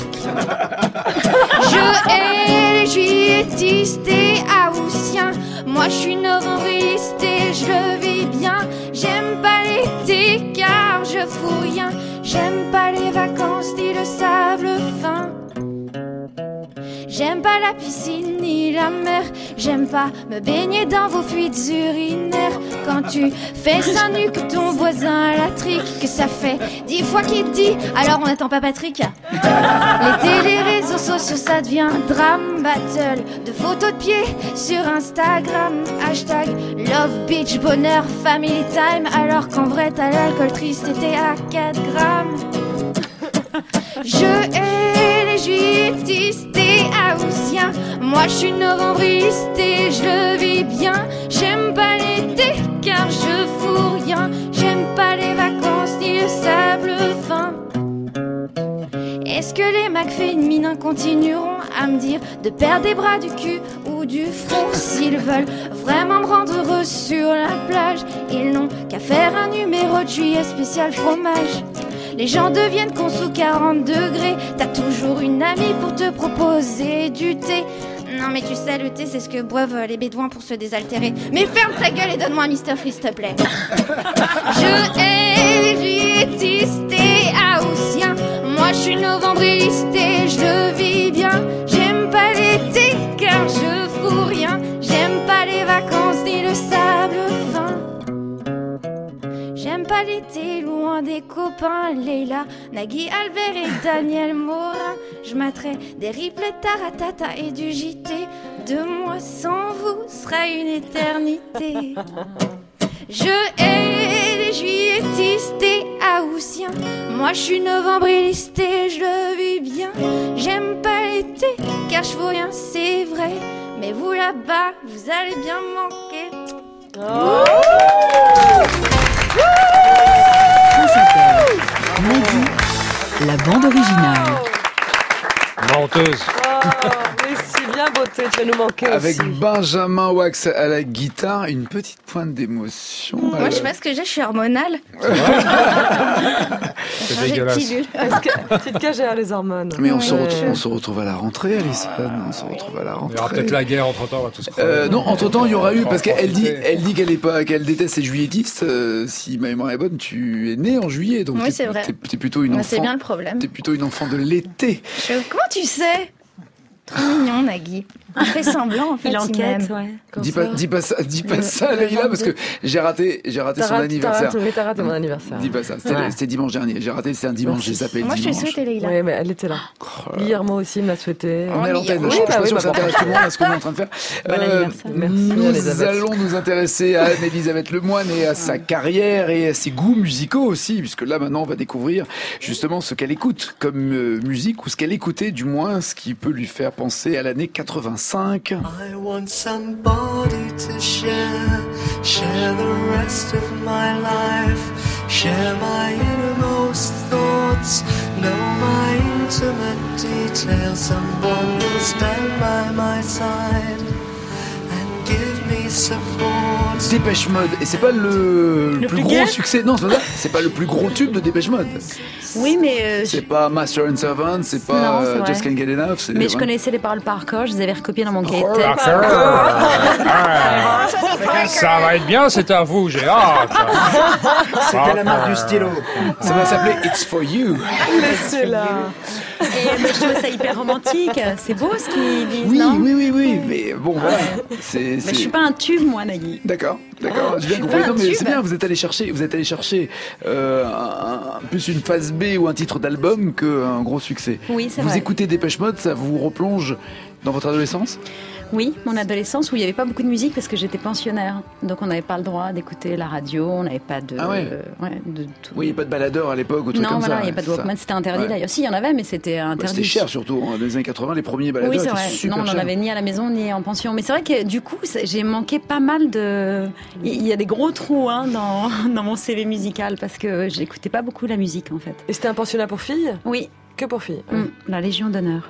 Je hais les juilletistes et haussiens. Moi, je suis novembriliste et je le vis bien. J'aime pas l'été car je fous rien. J'aime pas les vacances ni le sable fin. J'aime pas la piscine ni la mer. J'aime pas me baigner dans vos fuites urinaires. Quand tu fais ça nu que ton voisin a la trique, que ça fait dix fois qu'il te dit alors on n'attend pas Patrick. Les télé, réseaux sociaux ça devient drame. Battle de photos de pied sur Instagram. Hashtag love, beach, bonheur, family time. Alors qu'en vrai t'as l'alcool triste et t'es à quatre grammes. Je hais les juilletistes et haussiens. Moi je suis novembriliste et je le vis bien. J'aime pas l'été car je fous rien. J'aime pas les vacances ni le sable fin. Est-ce que les McFéminins continueront à me dire de perdre des bras, du cul ou du front? S'ils veulent vraiment me rendre heureux sur la plage, ils n'ont qu'à faire un numéro de juillet spécial fromage. Les gens deviennent cons sous quarante degrés. T'as toujours une amie pour te proposer du thé. Non mais tu sais, le thé c'est ce que boivent les bédouins pour se désaltérer. Mais ferme ta gueule et donne-moi un mister Free s'il te plaît. Je hais les juilletistes et haussiens. Moi je suis novembriliste et je le vis bien. J'aime pas l'été car je fous rien. J'aime pas les vacances ni le sable fin. J'aime pas l'été, loin des copains, Leila, Nagui, Albert et Daniel Morin. Je m'attrais des replays Taratata et du J T. Deux mois sans vous sera une éternité. Je hais les juilletistes et haussiens. Moi je suis novembriliste et je le vis bien. J'aime pas l'été car je fous rien, c'est vrai. Mais vous là-bas, vous allez bien manquer. Oh France Inter, Nagui, la bande originale. Menteuse. Oh, mais si bien beauté, tu vas nous manquer Avec aussi. Benjamin Wax à la guitare, une petite pointe d'émotion. Moi, euh... je sais pas ce que j'ai, je suis hormonale. C'est dégueulasse. Petite cagère, les hormones. Mais on, oui. se retrouve, on se retrouve à la rentrée, Alison. On se retrouve à la rentrée. Il y aura peut-être la guerre entre temps, on va tous crever. Euh, non, entre temps, il y aura eu, parce qu'elle dit, elle dit qu'elle est pas, qu'elle déteste les juilletistes. Euh, si ma mémoire est bonne, tu es née en juillet, donc oui, t'es, c'est vrai. T'es, t'es plutôt une enfant. C'est bien le problème. T'es plutôt une enfant de l'été. Je... Comment tu sais? Trop mignon, Nagui. Il fait semblant, en fait. Il enquête, ouais. Dis pas, dis pas ça, dis pas ça, Leïla, parce que j'ai raté, j'ai raté t'as son raté, anniversaire. T'as raté, t'as raté mon anniversaire. Dis pas ça, c'était, ouais. c'était dimanche dernier. J'ai raté, c'est un dimanche, j'ai zappé le moi, dimanche. Moi, je t'ai souhaité, Leïla. Oui, mais elle était là. Oh, hier, moi aussi, me l'a souhaité. On est à l'antenne, oui, je suis bah pas oui, sûr bah que ça intéresse tout le monde à ce qu'on est en train de faire. Bon euh, Merci, nous Elisabeth. allons nous intéresser à Anne-Elisabeth Lemoine et à sa carrière et à ses goûts musicaux aussi, puisque là, maintenant, on va découvrir justement ce qu'elle écoute comme euh, musique, ou ce qu'elle écoutait, du moins, ce qui peut lui faire penser à l'année quatre-vingt-cinq. I want somebody to share, share the rest of my life, share my innermost thoughts, know my intimate details, someone who'll stand by my side and give me support. Dépêche Mode, et c'est pas le, le plus, plus gros gay succès, non, c'est pas ça, c'est pas le plus gros tube de Dépêche Mode. Oui, mais euh, c'est je... pas Master and Servant, c'est pas non, c'est uh, Just Can't Get Enough. C'est mais ouais. je connaissais les paroles par cœur, je les avais recopiées dans mon cahier Oh, de texte. Ça va être bien, c'est à vous, j'ai hâte. C'était la marque du stylo. Ça va s'appeler It's For You. C'est là. Et mais je trouve ça hyper romantique. C'est beau ce qu'ils disent, oui, non? Oui, oui, oui, mais bon, voilà. C'est, c'est... Mais je suis pas un tube, moi, Nagui. D'accord, d'accord. Oh, J'ai bien compris. Non, mais c'est bien. Vous êtes allé chercher, vous êtes allé chercher euh, un, un, plus une phase B ou un titre d'album qu'un gros succès. Oui, c'est vous vrai. Vous écoutez Dépêche Mode, ça vous replonge dans votre adolescence? Oui, mon adolescence où il n'y avait pas beaucoup de musique parce que j'étais pensionnaire. Donc on n'avait pas le droit d'écouter la radio, on n'avait pas de... Ah ouais, euh, ouais de tout. Oui, il n'y a pas de baladeur à l'époque ou truc non, comme voilà, ça. Non, il n'y a pas de Walkman, c'était interdit ouais. d'ailleurs. Si, il y en avait, mais c'était interdit. Bah, c'était cher surtout, hein. Dans les années quatre-vingts, les premiers baladeurs oui, c'est étaient vrai. super non, on n'en avait ni à la maison ni en pension. Mais c'est vrai que du coup, j'ai manqué pas mal de... Il y a des gros trous hein, dans, dans mon C V musical parce que j'écoutais pas beaucoup la musique en fait. Et c'était un pensionnat pour filles? Oui. Que pour filles? Mmh, la Légion d'honneur.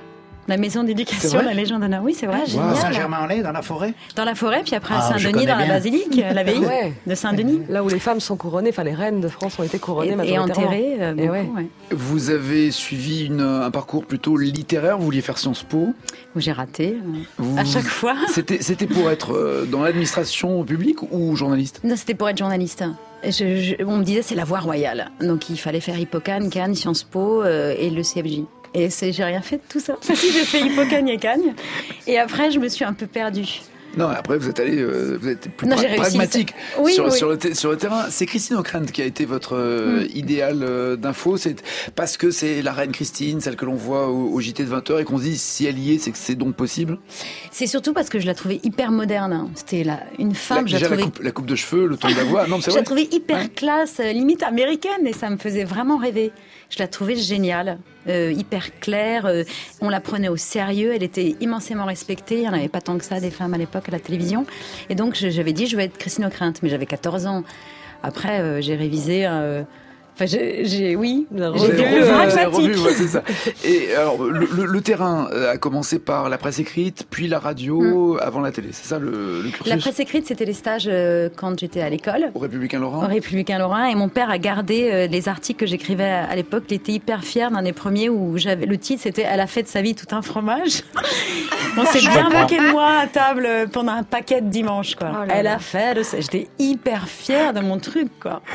La maison d'éducation, la Légion d'honneur. Oui, c'est vrai. Ah, wow. Saint-Germain-en-Laye, dans la forêt. Dans la forêt, puis après à ah, Saint-Denis, dans la basilique, l'abbaye ouais. de Saint-Denis. Là où les femmes sont couronnées, enfin les reines de France ont été couronnées et, et enterrées. Euh, beaucoup, ouais. Ouais. Vous avez suivi une, un parcours plutôt littéraire. Vous vouliez faire Sciences Po. Où j'ai raté vous... à chaque fois. C'était, c'était pour être dans l'administration publique ou journaliste? Non, c'était pour être journaliste. Je, je, on me disait c'est la voie royale, donc il fallait faire Hippocagne, Cannes, Sciences Po euh, et le C F J. Et c'est, j'ai rien fait de tout ça. Enfin, si, j'ai fait Hippocagne et Cannes. Et après, je me suis un peu perdue. Non, après, vous êtes allé, euh, vous êtes plus non, pra- pragmatique oui, sur, oui. Sur, le t- sur le terrain. C'est Christine O'Krent qui a été votre euh, mm. idéal euh, d'info. C'est parce que c'est la reine Christine, celle que l'on voit au, au J T de vingt heures, et qu'on se dit si elle y est, c'est que c'est donc possible. C'est surtout parce que je la trouvais hyper moderne. C'était la, une femme. La, déjà, je la, trouvais... la, coupe, la coupe de cheveux, le ton de la voix. Non, c'est je vrai. la trouvais hyper ouais. classe, limite américaine, et ça me faisait vraiment rêver. Je la trouvais géniale, euh, hyper claire. Euh, on la prenait au sérieux. Elle était immensément respectée. Il n'y en avait pas tant que ça des femmes à l'époque à la télévision. Et donc j'avais dit je vais être Christine O'Krent, mais j'avais quatorze ans. Après euh, j'ai révisé. Euh, Enfin, j'ai, j'ai oui, j'ai vu le revu, ouais, c'est ça. Et alors, le, le, le terrain a commencé par la presse écrite, puis la radio, mmh. avant la télé. C'est ça le, le cursus? La presse écrite, c'était les stages euh, quand j'étais à l'école. Au Républicain Lorrain. Au Républicain Lorrain. Et mon père a gardé euh, les articles que j'écrivais à, à l'époque. Il était hyper fier d'un des premiers où j'avais le titre, c'était "Elle a fait de sa vie tout un fromage". On s'est bien moqué de moi à table pendant un paquet de dimanche, quoi. Oh là Elle là. a fait de ça. J'étais hyper fière de mon truc, quoi.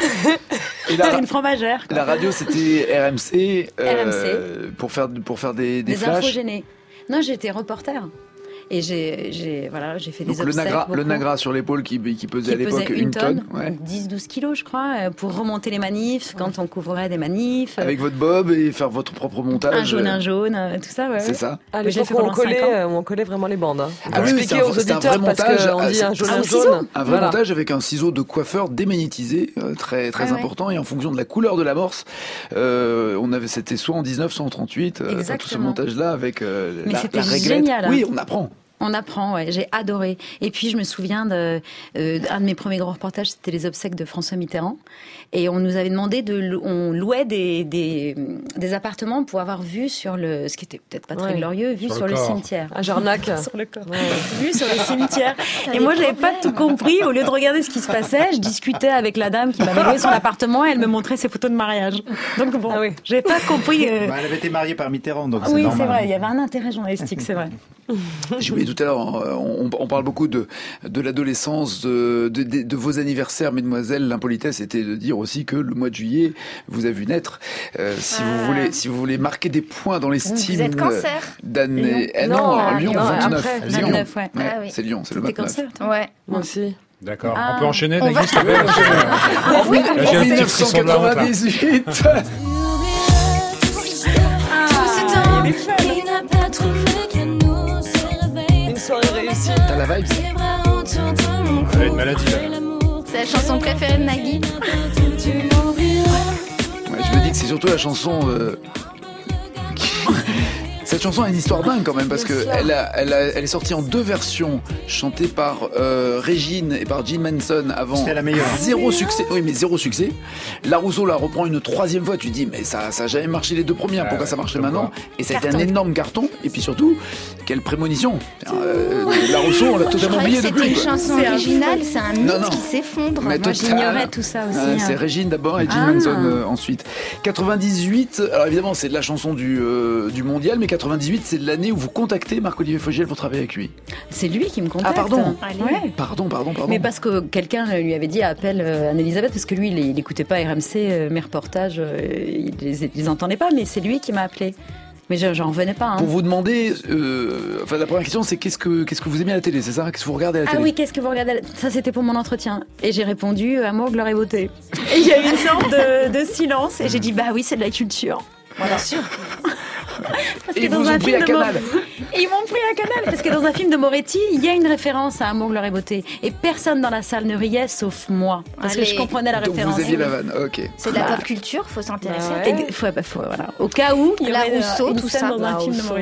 Et là, c'était une fromagère. Quoi. La radio, c'était R M C, euh, R M C. pour faire pour faire des des, des flashs. Infos gênées. Non, j'étais reporter. Et j'ai, j'ai, voilà, j'ai fait Donc des le obsèques. Nagra, le Nagra sur l'épaule qui, qui pesait qui à l'époque pesait une, une tonne. tonne ouais. dix douze kilos, je crois, pour remonter les manifs, ouais. quand on couvrait des manifs. Avec votre bob et faire votre propre montage. Un jaune, un jaune, tout ça, ouais. C'est ça. À l'époque où on collait, on collait vraiment les bandes. Hein. Ah oui, expliquer aux auditeurs parce qu'on dit un jaune, un jaune. Un vrai voilà. montage avec un ciseau de coiffeur démagnétisé, euh, très, très ah important, ouais. et en fonction de la couleur de l'amorce, euh, on avait, c'était soit en dix-neuf, soit en trente-huit, euh, tout ce montage-là avec euh, Mais la, c'était la réglette. Génial, hein. Oui, on apprend. On apprend, ouais. J'ai adoré. Et puis je me souviens de euh, un de mes premiers gros reportages, c'était les obsèques de François Mitterrand, et on nous avait demandé de, on louait des des, des appartements pour avoir vue sur le, ce qui était peut-être pas très ouais. glorieux, vue sur, sur le, le cimetière. À Jarnac. Sur le corps. Ouais. Vue sur le cimetière. Et moi j'avais pas tout compris. Au lieu de regarder ce qui se passait, je discutais avec la dame qui m'avait loué son appartement et elle me montrait ses photos de mariage. Donc bon, ah oui. j'avais pas compris. Euh... Bah, elle avait été mariée par Mitterrand, donc ah, c'est oui, normal. Oui, c'est vrai. Il y avait un intérêt journalistique, c'est vrai. J'ai oublié tout à l'heure, on, on parle beaucoup de, de l'adolescence, de, de, de, de vos anniversaires, mesdemoiselles. L'impolitesse était de dire aussi que le mois de juillet vous a vu naître. Euh, si, ah. vous voulez, si vous voulez marquer des points dans l'estime vous êtes cancer. d'année... Eh non, non, alors, Lyon, non, vingt-neuf. Après, Lyon. vingt-neuf, ouais. Ouais, ah, oui. C'est Lyon, c'est le vingt-neuf. Cancer, ouais. Moi aussi. D'accord. Ah. On peut enchaîner, on Nagui, s'il te plaît. En dix-neuf cent quatre-vingt-dix-huit. T'as la vibe? Elle a une maladie là. C'est la chanson préférée de Nagui. Ouais, je me dis que c'est surtout la chanson. Euh... Cette chanson a une histoire dingue quand même parce que elle, a, elle, a, elle est sortie en deux versions chantées par euh, Régine et par Jim Manson avant. C'était la meilleure. Zéro succès. Oui, mais zéro succès. La Rousseau la reprend une troisième fois. Tu te dis mais ça, ça a jamais marché les deux premières. Pourquoi ah, ça marchait maintenant? Et ça a été un énorme carton. Et puis surtout, quelle prémonition. Euh, la Rousseau, on l'a totalement oublié depuis. C'était une chanson originale. C'est un mythe non, non. qui s'effondre. Mais moi, j'ignorais tout ça aussi. Ah, c'est Régine d'abord et Jim ah. Manson euh, ensuite. quatre-vingt-dix-huit. Alors évidemment, c'est de la chanson du euh, du mondial, mais quatre-vingt-dix-huit, c'est de l'année où vous contactez Marc-Olivier Fogiel pour travailler avec lui. C'est lui qui me contacte. Ah pardon. Ouais. Pardon, pardon, pardon. Mais parce que quelqu'un lui avait dit appelle Anne-Elisabeth parce que lui il n'écoutait pas R M C, mes reportages, il les, les entendait pas, mais c'est lui qui m'a appelé. Mais j'en revenais pas. Hein. Pour vous demander, euh, enfin la première question c'est qu'est-ce que qu'est-ce que vous aimez à la télé, c'est ça? Qu'est-ce que vous regardez à la ah télé? Ah oui, qu'est-ce que vous regardez à la... Ça c'était pour mon entretien. Et j'ai répondu amour, gloire et beauté. Et il y a eu une sorte de, de silence et j'ai dit bah oui c'est de la culture. Voilà. Bien sûr. Parce et ils vous ont pris à Canal. Mo... Et ils m'ont pris à Canal parce que dans un film de Moretti, il y a une référence à Amour, gloire et beauté. Et personne dans la salle ne riait sauf moi parce Allez. que je comprenais la Donc référence. Vous aviez la vanne, ok. C'est de la pop culture, faut s'intéresser. Bah ouais. Et, faut, bah, faut, voilà. Au cas où, il y la aurait Rousseau, une tout scène ça. dans un la film Rousseau. de Moretti.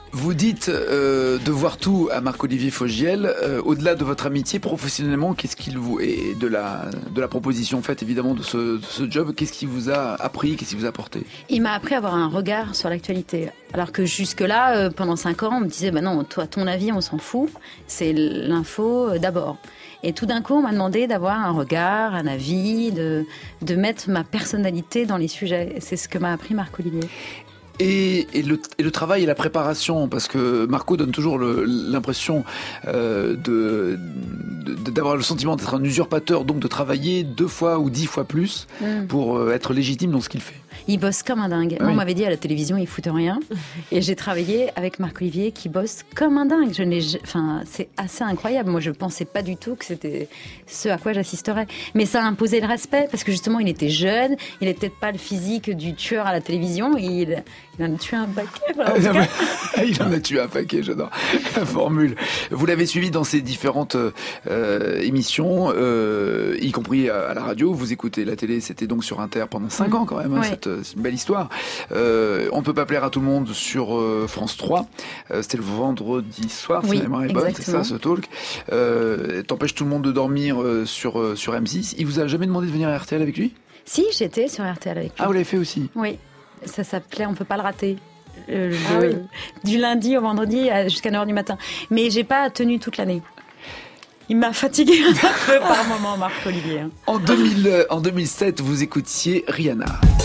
Vous dites euh, de voir tout à Marc-Olivier Fogiel. Euh, au-delà de votre amitié, professionnellement, qu'est-ce qu'il vous et de la de la proposition faite évidemment de ce, de ce job, qu'est-ce qu'il vous a appris, qu'est-ce qu'il vous a apporté? Il m'a appris à avoir un regard sur l'actualité. Alors que jusque-là, euh, pendant cinq ans, on me disait bah non, toi, ton avis, on s'en fout. C'est l'info euh, d'abord. Et tout d'un coup, on m'a demandé d'avoir un regard, un avis, de de mettre ma personnalité dans les sujets. Et c'est ce que m'a appris Marc-Olivier. Et, et, le, et le travail et la préparation, parce que Marco donne toujours le, l'impression euh, de, de, d'avoir le sentiment d'être un usurpateur, donc de travailler deux fois ou dix fois plus mmh. pour euh, être légitime dans ce qu'il fait. Il bosse comme un dingue. Oui. Moi, on m'avait dit à la télévision, il foutait rien. Et j'ai travaillé avec Marc-Olivier qui bosse comme un dingue. Je n'ai, enfin, c'est assez incroyable. Moi, je ne pensais pas du tout que c'était ce à quoi j'assisterais. Mais ça a imposé le respect parce que justement, il était jeune. Il n'était peut-être pas le physique du tueur à la télévision. Il, il en a tué un paquet. Voilà, en tout cas. Il en a tué un paquet, j'adore la formule. Vous l'avez suivi dans ses différentes euh, émissions, euh, y compris à, à la radio. Vous écoutez la télé, c'était donc sur Inter pendant cinq mmh. ans quand même. Hein, ouais. cette, C'est une belle histoire. Euh, on ne peut pas plaire à tout le monde sur euh, France trois. Euh, c'était le vendredi soir, oui, si ma mémoire est bonne, c'est ça, ce talk. Euh, T'empêches tout le monde de dormir euh, sur, euh, sur M six. Il vous a jamais demandé de venir à R T L avec lui? Si, j'étais sur R T L avec lui. Ah, vous l'avez fait aussi? Oui. Ça s'appelait On ne peut pas le rater. Euh, ah, le, oui. Du lundi au vendredi jusqu'à neuf heures du matin. Mais j'ai pas tenu toute l'année. Il m'a fatigué un peu par moment, Marc-Olivier. En, deux mille, en deux mille sept, vous écoutiez Rihanna.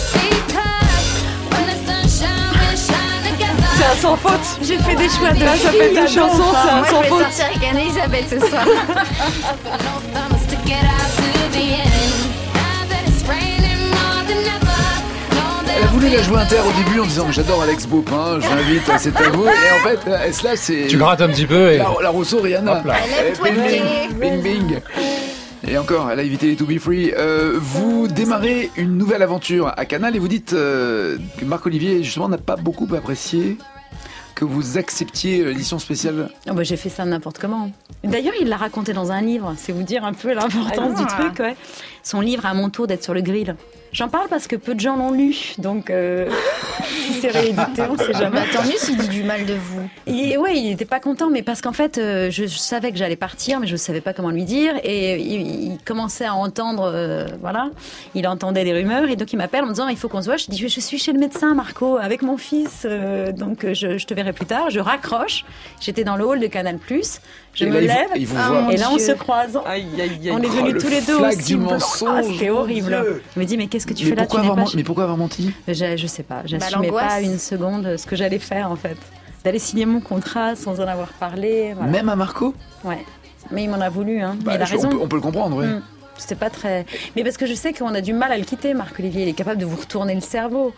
C'est un sans faute. J'ai fait des choix de la filles, la chanson, c'est un sans faute. Moi, je vais sortir avec Anne-Elisabeth ce soir. Elle a voulu la jouer Inter au début en disant j'adore Alex Baupin, je l'invite, c'est à vous. Et en fait, là, c'est. Tu grattes un petit peu et. La, la Rousseau Rihanna. Elle aime bing, bing, bing. Et encore, elle a évité les To Be Free. Euh, vous démarrez une nouvelle aventure à Canal et vous dites euh, que Marc-Olivier, justement, n'a pas beaucoup apprécié que vous acceptiez l'édition spéciale. Oh bah, j'ai fait ça n'importe comment. D'ailleurs, il l'a raconté dans un livre. C'est vous dire un peu l'importance ah, du truc. Ouais. Son livre, à mon tour d'être sur le grill. J'en parle parce que peu de gens l'ont lu, donc euh, si c'est réédité, on ne sait jamais. Bah, tant mieux s'il dit du mal de vous. Et ouais, il n'était pas content, mais parce qu'en fait, euh, je, je savais que j'allais partir, mais je ne savais pas comment lui dire, et il, il commençait à entendre, euh, voilà, il entendait des rumeurs, et donc il m'appelle en me disant il faut qu'on se voit. Je dis je suis chez le médecin, Marco, avec mon fils, euh, donc je, je te verrai plus tard. Je raccroche. J'étais dans le hall de Canal+. Je et me lève, il vous, il vous ah, et là on se croise. Aïe, aïe, aïe. On est venus oh, tous les deux aussi. Ah, c'était horrible. Dieu. Il me dit mais qu'est-ce que tu mais fais là tu avoir, pas Mais pourquoi avoir menti? je, je sais pas, j'assumais bah, pas une seconde ce que j'allais faire en fait. D'aller signer mon contrat sans en avoir parlé. Voilà. Même à Marco? Ouais, mais il m'en a voulu. Hein. Bah, il a je, raison. On peut, on peut le comprendre, oui. Mmh. C'était pas très. Mais parce que je sais qu'on a du mal à le quitter, Marc-Olivier. Il est capable de vous retourner le cerveau.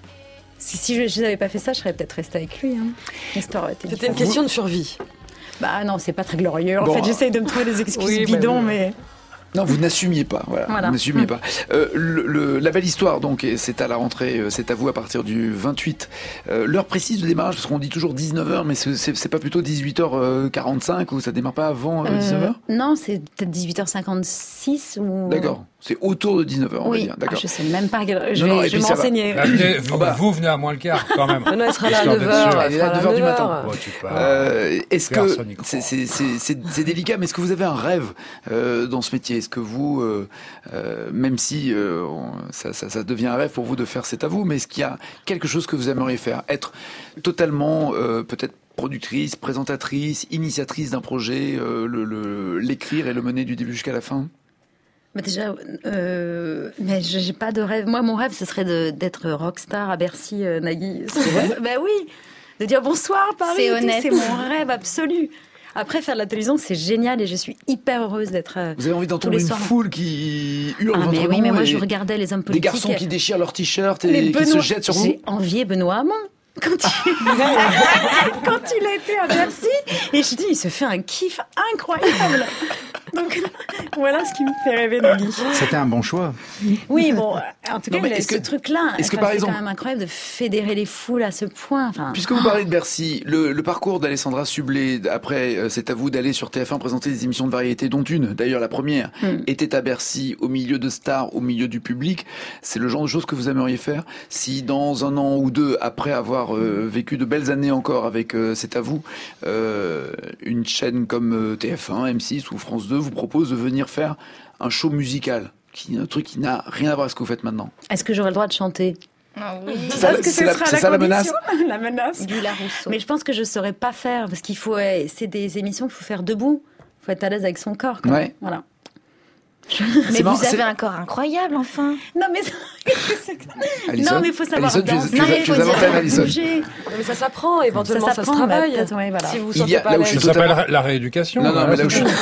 Si, si je n'avais pas fait ça, je serais peut-être restée avec lui. Hein. L'histoire était C'était une question de survie. Bah non, c'est pas très glorieux. En bon, fait, j'essaye de me trouver des excuses oui, bidons, bah, oui. mais. Non, vous n'assumiez pas. Voilà, voilà. Vous n'assumiez mmh. pas. Euh, le, le, la belle histoire, donc, c'est à la rentrée, c'est à vous à partir du vingt-huit. Euh, l'heure précise de démarrage, parce qu'on dit toujours dix-neuf heures, mais c'est, c'est, c'est pas plutôt dix-huit heures quarante-cinq ou ça démarre pas avant euh, dix-neuf heures? Non, c'est peut-être dix-huit heures cinquante-six ou. D'accord. C'est autour de dix-neuf heures, on oui. va dire. D'accord. Ah, je sais même pas. Je vais, non, non, je vais m'enseigner. Bah, venez, vous, oh bah. vous venez à moins le quart, quand même. Non, elle sera là à neuf heures. Elle est là à neuf heures du matin. Oh, tu euh, est-ce que c'est, c'est, c'est, c'est, c'est délicat, mais est-ce que vous avez un rêve euh, dans ce métier? Est-ce que vous, euh, euh, même si euh, ça, ça, ça devient un rêve pour vous de faire C'est à vous, mais est-ce qu'il y a quelque chose que vous aimeriez faire? Être totalement, euh, peut-être productrice, présentatrice, initiatrice d'un projet, euh, le, le, l'écrire et le mener du début jusqu'à la fin? Bah déjà, euh, mais j'ai pas de rêve. Moi, mon rêve, ce serait de, d'être rockstar à Bercy, euh, Nagui. C'est vrai? Bah oui, de dire bonsoir Paris. C'est honnête. C'est mon rêve absolu. Après, faire de la télévision, c'est génial et je suis hyper heureuse d'être. Euh, Vous avez envie d'entendre une foule qui hurle ah, votre mais nom? Oui, mais moi, je regardais les hommes politiques. Des garçons qui déchirent leurs t-shirts et Benoît, qui se jettent sur vous. J'ai envié Benoît Hamon. Quand il... quand il a été à Bercy, et je dis, il se fait un kiff incroyable. Donc voilà ce qui me fait rêver Nagui. C'était un bon choix. Oui, bon, en tout cas, non, mais ce que, truc-là, est-ce que, enfin, par c'est exemple, quand même incroyable de fédérer les foules à ce point. Enfin, puisque vous parlez de Bercy, le, le parcours d'Alessandra Sublet, après, euh, c'est à vous d'aller sur T F un présenter des émissions de variété, dont une, d'ailleurs la première, mm. était à Bercy, au milieu de stars, au milieu du public. C'est le genre de choses que vous aimeriez faire si dans un an ou deux, après avoir euh, vécu de belles années encore avec euh, C'est à vous, euh, une chaîne comme euh, T F un, M six ou France deux vous propose de venir faire un show musical, qui est un truc qui n'a rien à voir avec ce que vous faites maintenant. Est-ce que j'aurai le droit de chanter ? Ah oui. C'est ça, que c'est la, c'est ça la menace. La menace. Du Larousseau. Mais je pense que je saurais pas faire parce qu'il faut, c'est des émissions qu'il faut faire debout. Il faut être à l'aise avec son corps. Quand ouais. même. Voilà. Mais vous marrant, avez c'est... un corps incroyable, enfin. Non, mais Alison, non, mais il faut savoir Alison, danser. Tu, tu, tu, tu as Alison. Mais ça s'apprend, éventuellement ça, ça se travaille. Bah, ouais, voilà. Si vous il y a, pas là où je suis ça totalement... s'appelle la rééducation. Non, non, mais là où je suis...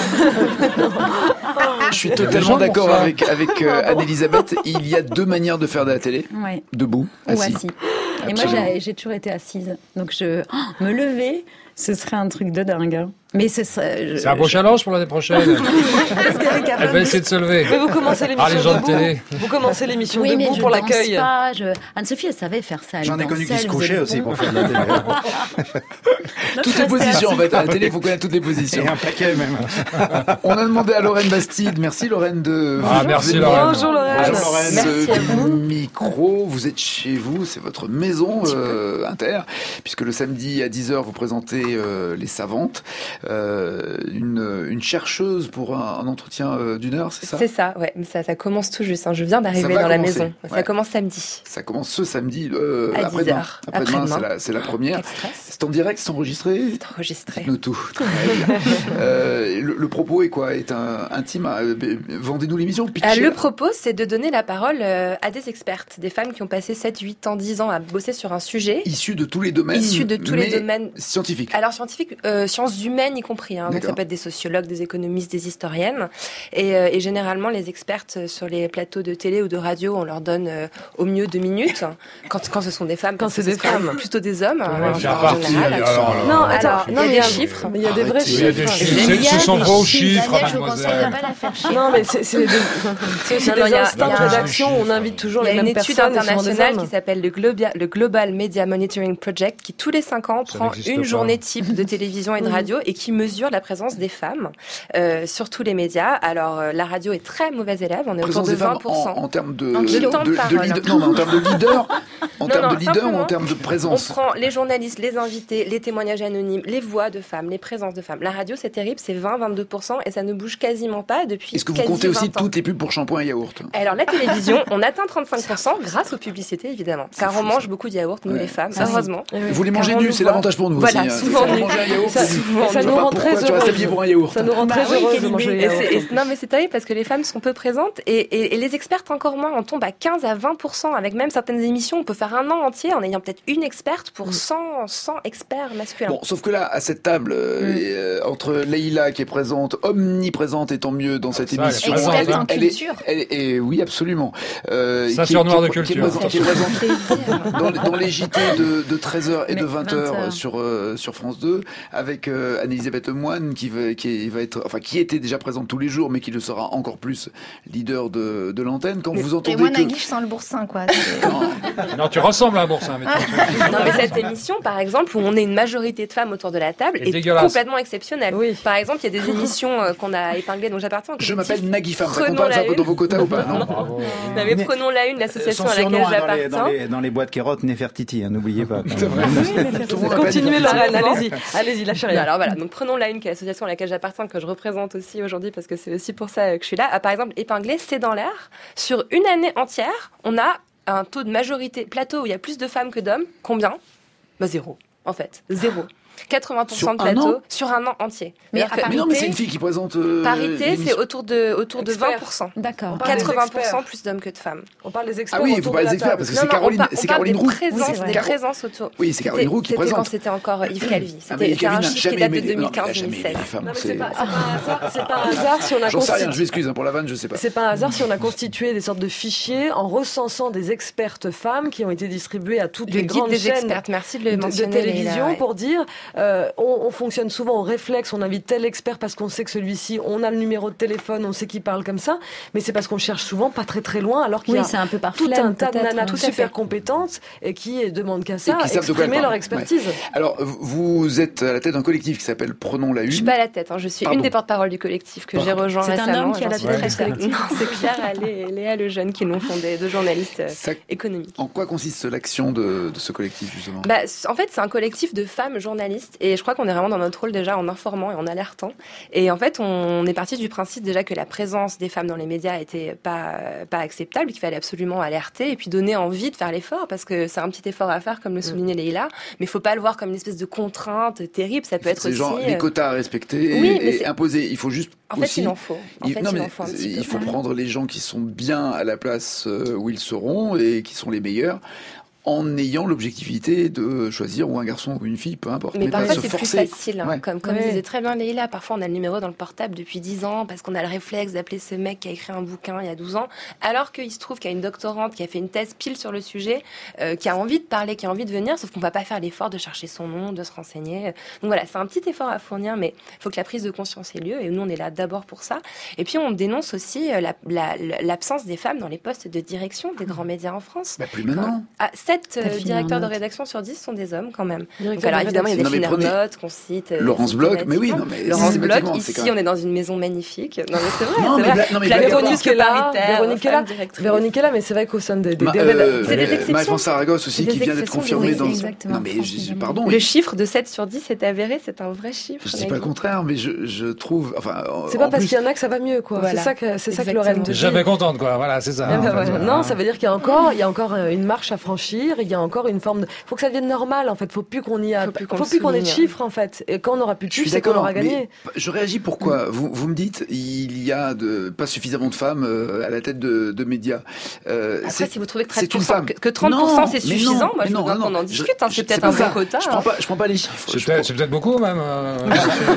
je suis totalement d'accord avec, avec euh, Anne-Elisabeth. Il y a deux manières de faire de la télé. Ouais. Debout, assis. Ou assis. Et moi, j'ai, j'ai toujours été assise. Donc, je oh, me lever, ce serait un truc de dingue. Hein. Mais ce serait, je, c'est un beau je... challenge pour l'année prochaine. Elle va essayer de se lever. Mais vous commencez l'émission ah, les gens debout. De télé. Vous commencez l'émission oui, debout mais pour l'accueil. Pas, je... Anne-Sophie, elle savait faire ça. Elle J'en ai connu qui se couchaient aussi bon. pour faire de la télé. Toutes les positions, en fait. À la télé, il faut connaître toutes les positions. Et un paquet, même. On a demandé à Lorraine Bastide. Merci, Lorraine, de. Ah, merci, Lorraine. Bonjour, Lorraine. Bonjour, Lorraine. Merci à vous. Micro, vous êtes chez vous, c'est votre maison euh, inter, puisque le samedi à dix heures, vous présentez euh, Les Savantes. Euh, Une, une chercheuse pour un, un entretien euh, d'une heure, c'est ça ? C'est ça, ouais. Ça, ça commence tout juste. Hein. Je viens d'arriver dans la maison. Ouais. Ça commence samedi. Ça commence ce samedi, euh, à après dix heures. Après-demain, après c'est, la, c'est la première. C'est en direct, c'est enregistré ? C'est enregistré. Dites-nous tout. euh, le, le propos est quoi ? Est un, intime euh, vendez-nous l'émission. Euh, le propos, c'est de donner la parole euh, à des expertes, des femmes qui ont passé sept, huit ans, dix ans à bosser sur un sujet. Issus de tous les domaines. Issus de tous les domaines. Scientifiques. Alors, scientifiques, euh, sciences humaines y compris. Hein. Donc, ça peut être des sociologues, des économistes, des historiennes. Et, euh, et généralement, les expertes sur les plateaux de télé ou de radio, on leur donne euh, au mieux deux minutes. Quand, quand ce sont des femmes, quand c'est des femmes, plutôt des hommes. Ouais, en, c'est en parti, général. alors, alors, alors, non, attends, non, il y a des chiffres. Mais il y a des vrais chiffres. Il y a des chiffres. Ce sont vos chiffres, mademoiselle. Non, mais c'est, c'est, des, c'est aussi non, des instants de rédaction. On invite toujours les mêmes personnes. Il y a une étude internationale qui s'appelle le Global, le Global Media Monitoring Project, qui tous les cinq ans prend une journée type de télévision et de radio et qui mesure la présence des femmes euh, sur tous les médias. Alors, euh, la radio est très mauvaise élève. On est autour de vingt pour cent. En, en termes de, en de, de, temps de, de, parole, de leader, non, mais en termes de leader, en non, termes non, de leader ou en termes de présence. On prend les journalistes, les invités, les témoignages anonymes, les voix de femmes, les présences de femmes. La radio, c'est terrible, c'est vingt à vingt-deux pour cent et ça ne bouge quasiment pas depuis. Est-ce que vous comptez aussi toutes les pubs pour shampoing et yaourt ? Alors, la télévision, on atteint trente-cinq pour cent grâce aux publicités, évidemment. C'est car fou, on mange ça. beaucoup de yaourt, nous ouais. les femmes, ah, heureusement. Oui. Vous les mangez nus, c'est l'avantage pour nous voilà, aussi. Souvent hein. Manger un yaourt, ça, souvent ça nous rend très heureux. Tu vas s'habiller pour un yaourt. Ça nous rend très heureux de manger les yaourts. Non, mais c'est terrible parce que les femmes sont peu présentes et, et, et les expertes encore moins. On tombe à quinze à vingt pour cent avec même certaines émissions. On peut faire un an entier en ayant peut-être une experte pour cent, cent experts masculins. Bon, sauf que là, à cette table, euh, mm. euh, entre Leïla qui est présente, omniprésente et tant mieux dans cette ça, émission. Experte elle, en elle culture. Est, elle est, et oui, absolument. Euh, Ceinture noire de culture. Qui est présente dans, dans les J T de, de treize heures et mais de vingt heures sur, euh, sur France deux, avec euh, Anne-Elisabeth Moine qui va, qui va être, enfin, qui était déjà présente tous les jours, mais qui le sera encore plus leader de, de l'antenne. Quand mais, vous entendez. Et moi, que... Nagui, je sens le boursin, quoi. non. non, tu ressembles à un boursin. Mais non, mais cette émission, par exemple, où on est une majorité de femmes autour de la table, est, est complètement exceptionnelle. Oui. Par exemple, il y a des émissions euh, qu'on a épinglées, dont j'appartiens. Je m'appelle Nagui Femme. Ça compte pas ça dans vos quotas ou pas? Non. non mais prenons la une, l'association à laquelle j'appartiens. Dans les, dans les boîtes Kérotte, Nefertiti, hein, n'oubliez pas. C'est vrai. Continuez, Lorraine, allez-y. Allez-y, lâchez rien. Alors voilà, donc prenons la une, qui est l'association à laquelle j'appartiens, que je représente aussi aujourd'hui, parce que c'est aussi pour ça que je suis là. Par exemple, épinglé, c'est dans l'air. Sur une année entière, on a un taux de majorité plateau où il y a plus de femmes que d'hommes. Combien? Bah zéro, en fait. Zéro. quatre-vingts pour cent de plateau sur un an entier. Mais, parité, mais non, mais c'est une fille qui présente. Euh, parité, c'est autour de, autour de vingt pour cent. D'accord. quatre-vingts pour cent plus d'hommes que de femmes. On parle des experts. Ah oui, il faut pas les experts parce que non, c'est non, Caroline, c'est Caroline Roux. Présence, oui, des présences autour. Oui, c'est Caroline Roux qui c'était présente. C'était quand c'était encore Yves Calvi. C'était ah, un chiffre qui date de deux mille quinze deux mille seize. C'est pas un hasard si on a. J'en sais rien. Je m'excuse pour la vanne, je sais pas. C'est pas un hasard si on a constitué des sortes de fichiers en recensant des expertes femmes qui ont été distribuées à toutes les grandes chaînes merci de le mentionner, de télévision pour dire euh, on, on fonctionne souvent au réflexe, on invite tel expert parce qu'on sait que celui-ci, on a le numéro de téléphone, on sait qu'il parle comme ça, mais c'est parce qu'on cherche souvent pas très très loin, alors qu'il oui, y a c'est un peu par tout flemme, un tas de nanas tout super compétentes et qui demandent qu'à ça, exprimer leur expertise. Ouais. Alors, vous êtes à la tête d'un collectif qui s'appelle Prenons la Une. Je suis pas à la tête, hein, je suis Pardon. une des porte-parole du collectif que Pardon. j'ai rejoint c'est récemment. C'est un homme qui a la tête du collectif. Non, c'est Claire et Léa Lejeune qui l'ont fondé, deux journalistes ça, économiques. En quoi consiste l'action de, de ce collectif, justement? Bah, en fait, c'est un collectif de femmes journalistes et je crois qu'on est vraiment dans notre rôle déjà en informant et en alertant. Et en fait, on est parti du principe déjà que la présence des femmes dans les médias était pas, pas acceptable, qu'il fallait absolument alerter et puis donner envie de faire l'effort parce que c'est un petit effort à faire, comme le soulignait Leïla, mais il faut pas le voir comme une espèce de contrainte terrible. Ça peut être aussi genre les quotas à respecter oui, et imposer. Il faut juste en fait, aussi. Il en faut. En il, fait, non, il mais en faut un petit il peu. faut prendre les gens qui sont bien à la place où ils seront et qui sont les meilleurs, en ayant l'objectivité de choisir ou un garçon ou une fille, peu importe. Mais, mais parfois c'est forcer. plus facile, hein. ouais. comme, comme ouais. disait très bien Leïla, parfois on a le numéro dans le portable depuis dix ans parce qu'on a le réflexe d'appeler ce mec qui a écrit un bouquin il y a douze ans, alors qu'il se trouve qu'il y a une doctorante qui a fait une thèse pile sur le sujet, euh, qui a envie de parler, qui a envie de venir, sauf qu'on ne va pas faire l'effort de chercher son nom, de se renseigner. Donc voilà, c'est un petit effort à fournir, mais il faut que la prise de conscience ait lieu, et nous on est là d'abord pour ça. Et puis on dénonce aussi la, la, l'absence des femmes dans les postes de direction des grands médias en France. Bah plus maintenant. Ah, sept euh, directeurs de rédaction sur dix sont des hommes quand même. Donc, alors évidemment, il y a des Finnernotes qu'on cite. Laurence Bloch, mais oui, non mais Laurence Bloch, ici on est dans une maison magnifique. Non mais c'est vrai, non, c'est mais vrai. Non, mais Véronique est là, Véronique est là, Véronique est là, mais c'est vrai qu'au sein des des c'est des exceptions. Marie-France Saragosse aussi qui vient d'être confirmée dans. Non mais pardon. Le chiffre de sept sur dix est avéré, c'est un vrai chiffre. Je dis pas le contraire, mais je je trouve, enfin. C'est pas parce qu'il y en a que ça va mieux, quoi. C'est ça que c'est ça que Lorraine dit. Jamais contente, quoi. Voilà, c'est ça. Non, ça veut dire qu'il y a encore il y a encore une marche à franchir, il y a encore une forme de. Faut que ça devienne normal, en fait. Faut plus qu'on y a, faut plus qu'on, faut plus qu'on ait de chiffres, en fait. Et quand on n'aura plus de chiffres, c'est qu'on aura gagné. Je réagis pourquoi? Vous, vous me dites, il y a de, pas suffisamment de femmes euh, à la tête de, de médias. Euh, Après, c'est, si vous trouvez que treize pour cent, que, que trente pour cent non, c'est suffisant, non, moi je veux qu'on en discute. Je, hein, c'est peut-être un bon quota. Je prends pas, je prends pas les chiffres. C'est, peut-être, c'est peut-être beaucoup, même. Euh, on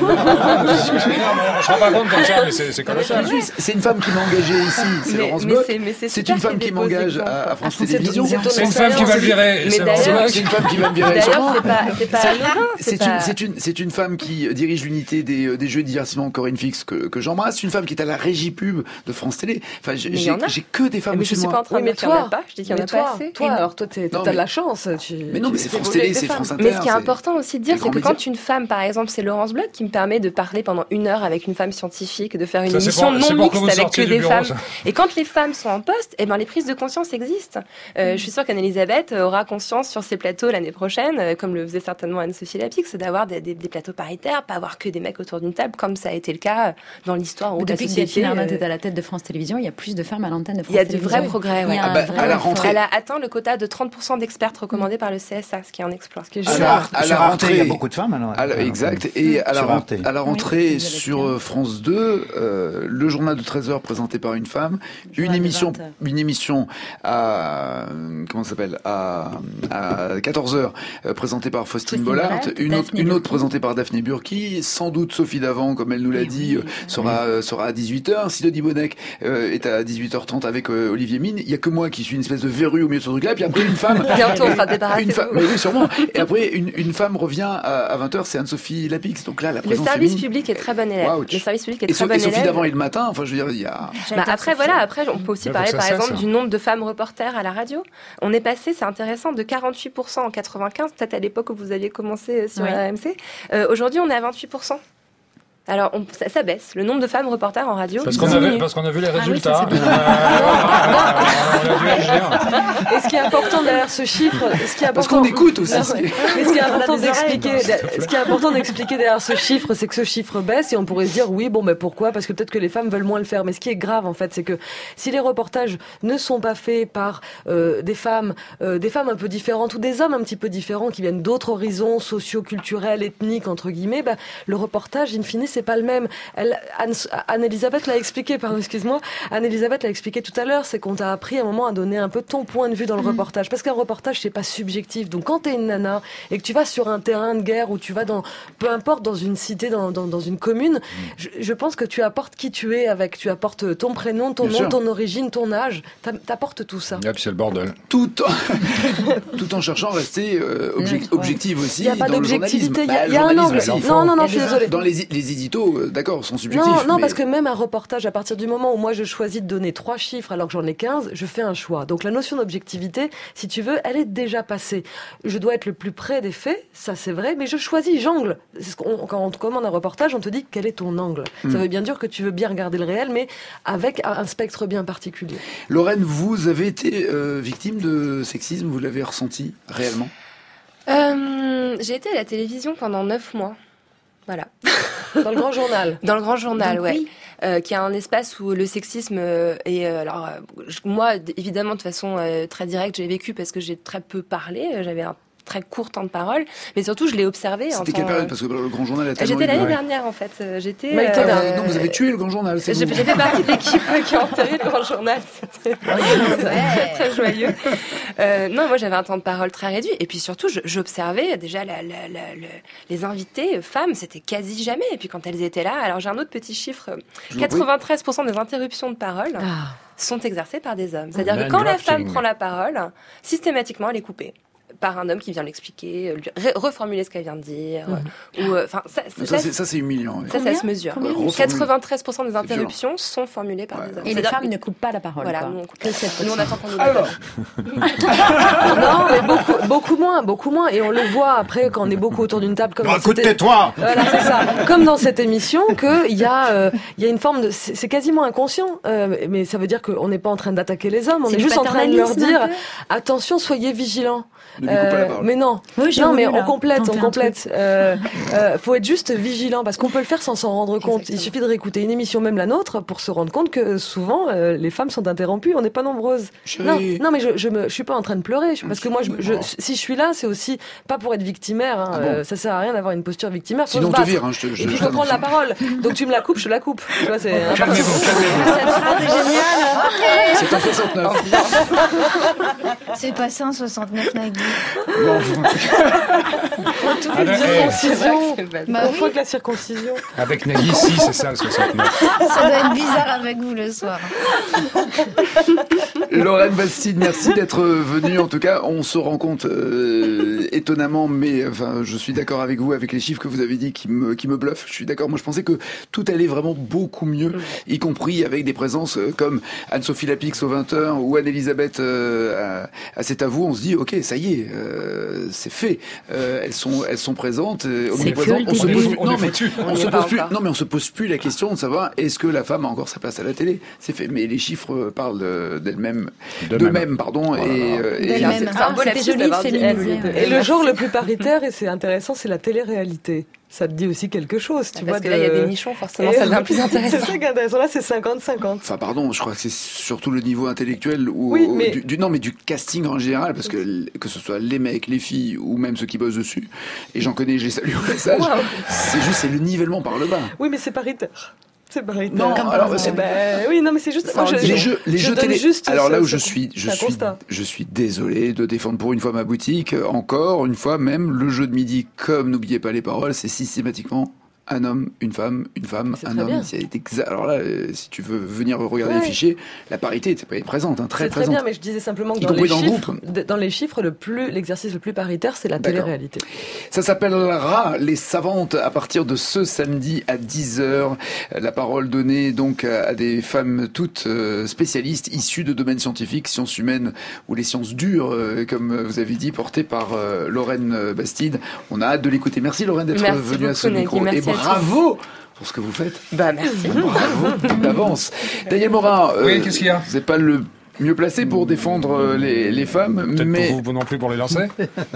se rend pas compte comme ça, mais c'est, c'est comme ça. C'est une femme qui m'a engagé ici, c'est Laurence Bloch. C'est une femme qui m'engage à France Télévisions. C'est une femme qui va le virer. C'est une femme qui va me virer. C'est pas, c'est pas anodin. C'est, c'est, une, c'est, une, c'est une femme qui dirige l'unité des, des jeux de divertissement Corinne Fix que, que j'embrasse. C'est une femme qui est à la régie pub de France Télé. Enfin, j'ai, j'ai, j'ai que des femmes. Mais je suis pas en train de dire qu'il y en a pas. Je dis qu'il y en a pas assez. Toi, alors toi, t'as de la chance. Mais non, mais c'est France Télé, c'est France Inter. Mais ce qui est important aussi de dire, c'est que quand une femme, par exemple, c'est Laurence Bloch qui me permet de parler pendant une heure avec une femme scientifique, de faire une émission non mixte avec que des femmes. Et quand les femmes sont en poste, eh ben les prises de conscience existent. Je suis sûre qu'Anne-Elisabeth aura conscience sur ses plateaux l'année prochaine, comme le faisait certainement Anne-Sophie Lapix, c'est d'avoir des, des, des plateaux paritaires, pas avoir que des mecs autour d'une table, comme ça a été le cas dans l'histoire. Où depuis que Delphine Ernotte est à la tête de France Télévisions, il y a plus de femmes à l'antenne de France Télévisions. Télévisions. Il y a de vrais progrès. Ouais. Ah bah, à la rentrée. Elle a atteint le quota de trente pour cent d'expertes recommandés par le C S A, ce qui est un exploit. Ce qui est à, la, à la rentrée, il y a beaucoup de femmes. Alors, à la, exact. Et à la, rentrée, à la rentrée oui, sur France deux, euh, le journal de treize heures présenté par une femme, une émission, une émission à comment ça s'appelle à, à quatorze heures euh, présentée par Faustine Bollard, une autre, une autre présentée par Daphné Burki, sans doute Sophie Davant, comme elle nous l'a oui, dit, oui, oui, sera oui. sera à dix-huit heures. Sidonie Bonnec euh, est à dix-huit heures trente avec euh, Olivier Mine. Il y a que moi qui suis une espèce de verrue au milieu de ce truc-là. Puis après une femme. Bientôt on sera débarrassé. Mais oui, sûrement. Et après une, une femme revient à, à vingt heures, c'est Anne-Sophie Lapix. Donc là, la présence le service féminine... public est très bon élève. Wow. Le service public est et très so, bon et élève. Sophie Davant et le matin. Enfin, je veux dire, il y a. Bah, après voilà, après on peut aussi parler par exemple du nombre de femmes reporters à la radio. On est passé, c'est intéressant, de quarante-huit pour cent en quatre-vingt-quinze, peut-être à l'époque où vous aviez commencé sur oui. R M C. Euh, aujourd'hui, on est à vingt-huit pour cent. Alors, on, ça, ça baisse. Le nombre de femmes reporters en radio. Parce qu'on, avait, parce qu'on a vu les résultats. Et ce qui est important derrière ce chiffre, ce qui est important, parce qu'on écoute aussi. Non, mais ce qui est important d'expliquer, ce qui est important d'expliquer derrière ce chiffre, c'est que ce chiffre baisse et on pourrait se dire oui, bon, mais pourquoi? Parce que peut-être que les femmes veulent moins le faire. Mais ce qui est grave, en fait, c'est que si les reportages ne sont pas faits par euh, des femmes, euh, des femmes un peu différentes ou des hommes un petit peu différents qui viennent d'autres horizons socio-culturels, ethniques entre guillemets, bah, le reportage, in fine, c'est pas le même. Elle, Anne, Anne-Elisabeth l'a expliqué, pardon, excuse-moi. Anne-Elisabeth l'a expliqué tout à l'heure, c'est qu'on t'a appris à un moment à donner un peu ton point de vue dans le mmh. reportage. Parce qu'un reportage, c'est pas subjectif. Donc quand t'es une nana et que tu vas sur un terrain de guerre ou tu vas dans, peu importe, dans une cité, dans, dans, dans une commune, mmh. je, je pense que tu apportes qui tu es avec, tu apportes ton prénom, ton Bien nom, sûr. ton origine, ton âge, t'apportes tout ça. Et puis c'est le bordel. Tout en, tout en cherchant à rester euh, object, ouais. objective aussi. Il n'y a pas d'objectivité, il y a, bah, y a un angle. Non, non, non, je suis désolée. Dans les, les éditos, euh, d'accord, sont subjectifs. Non, non mais... parce que même un reportage, à partir du moment où moi je choisis de donner trois chiffres alors que j'en ai quinze, je fais un choix. Donc la notion d'objectivité, si tu veux, elle est déjà passée. Je dois être le plus près des faits, ça c'est vrai, mais je choisis, j'angle. Quand on te commande un reportage, on te dit quel est ton angle. Mm. Ça veut bien dire que tu veux bien regarder le réel, mais avec un spectre bien particulier. Lorraine, vous avez été euh, victime de sexisme, vous l'avez ressenti réellement ? euh, J'ai été à la télévision pendant neuf mois. Voilà. Dans le Grand Journal. Dans le Grand Journal, Donc, ouais. Oui. Euh, qui est un espace où le sexisme euh, est... Euh, alors, euh, moi, évidemment, de façon euh, très directe, j'ai vécu parce que j'ai très peu parlé. J'avais un très court temps de parole, mais surtout je l'ai observé. C'était en quelle temps... période ? Parce que le Grand Journal a tellement J'étais l'année eu... dernière en fait. J'étais. Euh... Euh... Non, vous avez tué le Grand Journal. C'est j'ai, j'ai fait partie de l'équipe qui a enterré le Grand Journal. C'était ouais. très joyeux. Euh, non, moi j'avais un temps de parole très réduit, et puis surtout je, j'observais déjà la, la, la, la, les invités femmes, c'était quasi jamais. Et puis quand elles étaient là, alors j'ai un autre petit chiffre, quatre-vingt-treize pour cent des interruptions de parole. Ah. sont exercées par des hommes. C'est-à-dire Man que quand la femme prend la parole, systématiquement elle est coupée par un homme qui vient l'expliquer, lui reformuler ce qu'elle vient de dire. Mmh. Ou, euh, ça, ça, ça, ça, c'est, ça, c'est humiliant. Ça, ça se mesure. Euh, quatre-vingt-treize pour cent des interruptions sont formulées par ouais. des hommes. Et C'est-à-dire les femmes que... ne coupent pas la parole. Voilà, quoi. nous, on, coupe nous on attend qu'on nous Alors. Non, mais beaucoup, beaucoup moins, beaucoup moins. Et on le voit après quand on est beaucoup autour d'une table. Comme bon, écoute, tais-toi. Voilà, c'est ça. Comme dans cette émission, qu'il y a, euh, il y a une forme de, c'est, c'est quasiment inconscient, euh, mais ça veut dire qu'on n'est pas en train d'attaquer les hommes. On c'est est juste en train de leur dire, attention, soyez vigilants. Euh, mais non, oui, non, mais là, on complète, on complète. Euh, euh, faut être juste vigilant parce qu'on peut le faire sans s'en rendre compte. Exactement. Il suffit de réécouter une émission, même la nôtre, pour se rendre compte que souvent euh, les femmes sont interrompues. On n'est pas nombreuses. Non, non, mais je, je me, je suis pas en train de pleurer parce que moi, je, je, si je suis là, c'est aussi pas pour être victimaire. Hein, ah bon. euh, ça sert à rien d'avoir une posture victimaire. Sinon, on te vire. Hein, je te, je, Et puis il faut prendre la parole. Donc tu me la coupes, je la coupe. Tu vois, c'est. Calmez-vous, calmez-vous. Cette phrase est géniale. Okay. C'est en soixante-neuf. C'est passé en soixante-neuf, Nagui. Bon. Toutes les ah, circoncisions. Bah oui. Faut que la circoncision. Avec Nagui, si, c'est ça le soixante-neuf. Ça doit être bizarre avec vous le soir. Lorraine Bastide, merci d'être venue. En tout cas, on se rend compte euh, étonnamment, mais enfin, je suis d'accord avec vous, avec les chiffres que vous avez dit qui me, qui me bluffent. Je suis d'accord. Moi, je pensais que tout allait vraiment beaucoup mieux, y compris avec des présences comme Anne-Sophie Lapix aux vingt heures ou Anne-Elisabeth euh, à, à C'est à vous. On se dit, ok, ça y est, euh, c'est fait. Euh, elles sont, elles sont présentes. Euh, c'est présentes. On se pose plus, on non, mais, on on se pose plus, non, mais on se pose plus la question de savoir est-ce que la femme a encore sa place à la télé. C'est fait. Mais les chiffres parlent de, d'elles-mêmes, de d'eux-mêmes, pardon. Voilà. Et, euh, et c'est, c'est un beau c'était joli, féminisé. Et le genre le plus paritaire, et c'est intéressant, c'est la télé-réalité. Ça te dit aussi quelque chose, tu ah, vois. Parce que de... là, il y a des nichons, forcément, ça devient plus intéressant. C'est ça qui est intéressant. Là, c'est cinquante cinquante. Enfin, pardon, je crois que c'est surtout le niveau intellectuel ou oui, mais... du, du, non, mais du casting en général, parce que que ce soit les mecs, les filles ou même ceux qui bossent dessus, et j'en connais, je les salue au message, wow. c'est juste, c'est le nivellement par le bas. Oui, mais c'est paritaire. C'est paritaire. Non, Comme alors, c'est... Ben, oui, non, mais c'est juste. Moi, je, les jeux, les je jeux télé. Juste alors là où ce, je suis, je suis, constat. je suis désolé de défendre pour une fois ma boutique. Encore une fois, même le jeu de midi, comme n'oubliez pas les paroles, c'est systématiquement un homme, une femme, une femme, un homme. C'est exa... Alors là, euh, si tu veux venir regarder ouais. les fichiers, la parité est présente, hein, très c'est présente. Très bien, mais je disais simplement que dans les, dans, chiffres, le dans les chiffres, le plus, l'exercice le plus paritaire, c'est la D'accord. télé-réalité. Ça s'appellera Les Savantes à partir de ce samedi à dix heures. La parole donnée donc à des femmes toutes spécialistes issues de domaines scientifiques, sciences humaines ou les sciences dures, comme vous avez dit, portées par Lorraine Bastide. On a hâte de l'écouter. Merci Lorraine d'être merci venue beaucoup, à ce micro. Merci. Et bravo pour ce que vous faites. Bah merci. Bravo d'avance. Daniel Morin, oui, euh, qu'est-ce qu'il y a ? Vous n'êtes pas le Mieux placé pour défendre les, les femmes. Peut-être mais... pour vous non plus pour les lancer.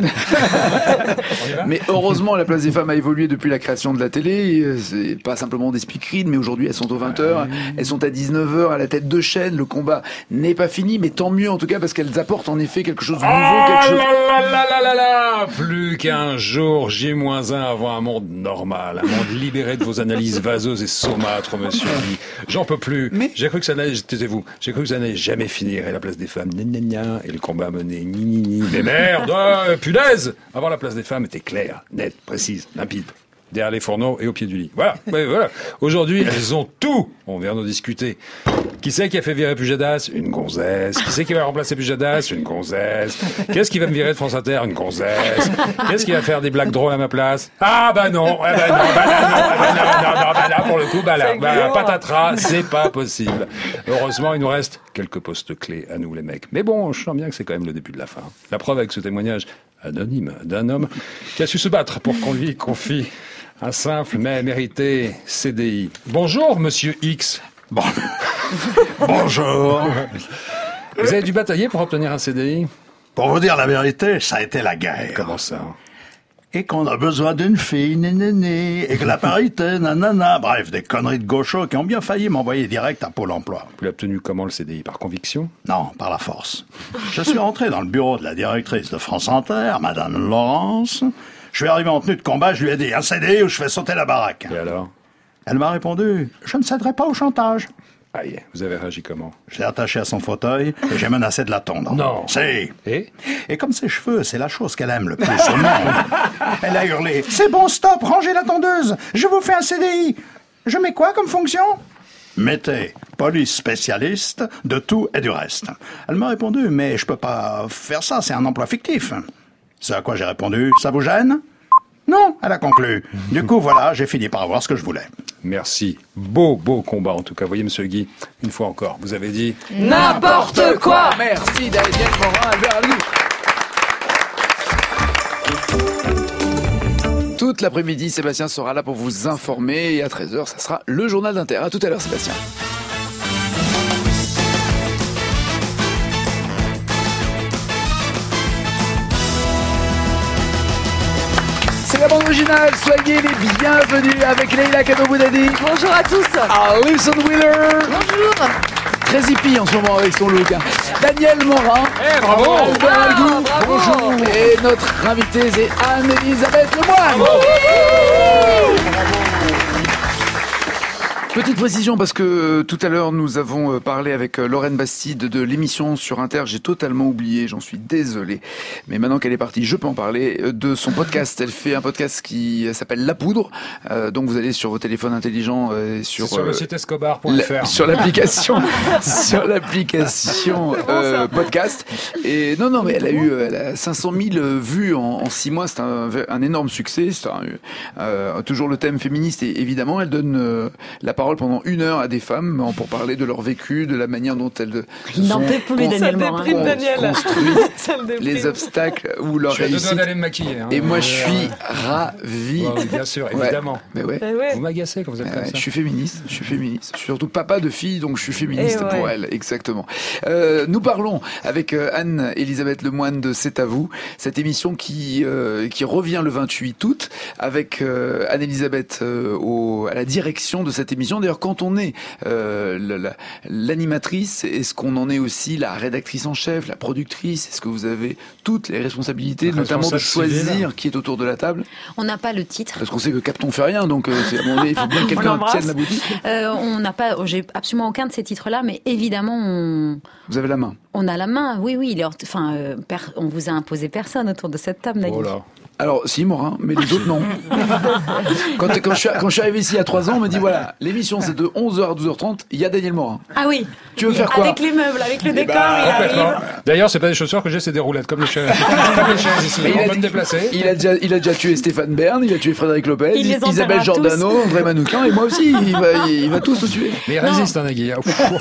Mais heureusement, la place des femmes a évolué depuis la création de la télé. C'est pas simplement des speakerines, mais aujourd'hui elles sont aux vingt heures, elles sont à dix-neuf heures à la tête de chaîne. Le combat n'est pas fini, mais tant mieux en tout cas parce qu'elles apportent en effet quelque chose de nouveau. Oh quelque chose... là là là là là Plus qu'un jour J moins un avant un monde normal, un monde libéré de vos analyses vaseuses et saumâtres, monsieur. J'en peux plus. Mais... J'ai cru que ça n'allait, taisez-vous, j'ai cru que ça n'allait jamais finir et la place des femmes, gna gna gna, et le combat à mener, ni ni ni. Mais merde, euh, punaise! Avant la place des femmes était claire, nette, précise, limpide. Derrière les fourneaux et au pied du lit. Voilà, ouais, voilà. Aujourd'hui, elles ont tout. On vient d'en discuter. Qui c'est qui a fait virer Pujadas? Une gonzesse. Qui c'est qui va remplacer Pujadas? Une gonzesse. Qu'est-ce qui va me virer de France Inter? Une gonzesse. Qu'est-ce qui va faire des blagues drôles à ma place? Ah bah non, ah bah non, bah là, non, ah bah non, non, non, bah là, pour le coup, bah là, bah là, patatras, c'est pas possible. Heureusement, il nous reste quelques postes clés à nous, les mecs. Mais bon, je sens bien que c'est quand même le début de la fin. La preuve avec ce témoignage anonyme d'un homme qui a su se battre pour qu'on lui confie un simple mais mérité C D I. Bonjour, monsieur X. Bon. Bonjour. Vous avez dû batailler pour obtenir un C D I? Pour vous dire la vérité, ça a été la guerre. Comment ça? Et qu'on a besoin d'une fille, nénéné, et que la parité, nanana, bref, des conneries de gauchos qui ont bien failli m'envoyer direct à Pôle emploi. Vous l'avez obtenu comment, le C D I? Par conviction? Non, par la force. Je suis rentré dans le bureau de la directrice de France Inter, Madame Laurence. Je suis arrivé en tenue de combat, je lui ai dit, un C D I ou je fais sauter la baraque. Et alors? Elle m'a répondu, je ne céderai pas au chantage. Aïe, vous avez réagi comment? Je l'ai attaché à son fauteuil et j'ai menacé de la tondre. Non. Si. Et? Et comme ses cheveux, c'est la chose qu'elle aime le plus au monde, elle a hurlé, c'est bon, stop, rangez la tondeuse, je vous fais un C D I. Je mets quoi comme fonction? Mettez police spécialiste de tout et du reste. Elle m'a répondu, mais je peux pas faire ça, c'est un emploi fictif. C'est à quoi j'ai répondu, ça vous gêne? Non, elle a conclu. Du coup, voilà, j'ai fini par avoir ce que je voulais. Merci. Beau, beau combat, en tout cas. Vous voyez, monsieur Guy, une fois encore, vous avez dit... N'importe quoi. Merci, Daniel Morin, Albert Alou. Toute l'après-midi, Sébastien sera là pour vous informer. Et à treize heures, ça sera le journal d'Inter. À tout à l'heure, Sébastien. La bande originale, soyez les bienvenus avec Leïla Kano-Boudadi. Bonjour à tous. Alison Wheeler. Bonjour. Très hippie en ce moment avec son look. Hein. Daniel Morin. Eh, bravo. Albert Algou. Bonjour. Et notre invitée, c'est Anne-Elisabeth Lemoine. Bravo. Petite précision parce que tout à l'heure nous avons parlé avec Lorraine Bastide de l'émission sur Inter. J'ai totalement oublié, j'en suis désolé. Mais maintenant qu'elle est partie, je peux en parler de son podcast. Elle fait un podcast qui s'appelle La Poudre. Euh, donc vous allez sur vos téléphones intelligents euh, sur, sur le site escobar point f r sur l'application sur l'application euh, podcast. Et non non mais elle a eu elle a cinq cent mille vues en, en six mois. C'est un, un énorme succès. C'est un, euh, toujours le thème féministe et évidemment elle donne euh, la parole pendant une heure à des femmes pour parler de leur vécu, de la manière dont elles sont construites, les obstacles ou leur réussite. Je suis à deux doigts d'aller me maquiller. Hein. Et moi, je suis ravi. Ouais, bien sûr, évidemment. Ouais. Mais ouais. ouais. Vous m'agacez quand vous êtes ouais, comme ouais. ça. Je suis féministe. Je suis féministe. Je suis surtout papa de fille, donc je suis féministe ouais. pour elle. Exactement. Euh, nous parlons avec Anne-Elisabeth Lemoine de C'est à vous, cette émission qui euh, qui revient le vingt-huit août avec euh, Anne-Elisabeth euh, au, à la direction de cette émission. D'ailleurs, quand on est euh, l'animatrice, est-ce qu'on en est aussi la rédactrice en chef, la productrice? Est-ce que vous avez toutes les responsabilités, notamment de choisir civile. Qui est autour de la table? On n'a pas le titre. Parce qu'on sait que Capton fait rien, donc euh, c'est, à mon avis, il faut bien que quelqu'un tienne la boutique. Euh, on n'a pas, j'ai absolument aucun de ces titres-là, mais évidemment, on... Vous avez la main. On a la main, oui, oui. Il est, enfin, euh, per, on vous a imposé personne autour de cette table, Nagui. Oh là. Alors, si, Morin, mais les autres, non. quand, quand, je suis, quand je suis arrivé ici il y a trois ans, on m'a dit, voilà, l'émission, c'est de onze heures à douze heures trente, il y a Daniel Morin. Ah oui. Tu veux faire quoi? Avec les meubles, avec le et décor, bah, il arrive. D'ailleurs, c'est pas des chaussures que j'ai, c'est des roulettes, comme les chaises. Comme les chaises ici. Mais on il, peut a, me déplacer. Il a, déjà, il a déjà tué Stéphane Bern, il a tué Frédéric Lopez, Isabelle Giordano, André Manoukian, et moi aussi, il va, il, il va tous nous tuer. Mais il résiste, hein, Nagui.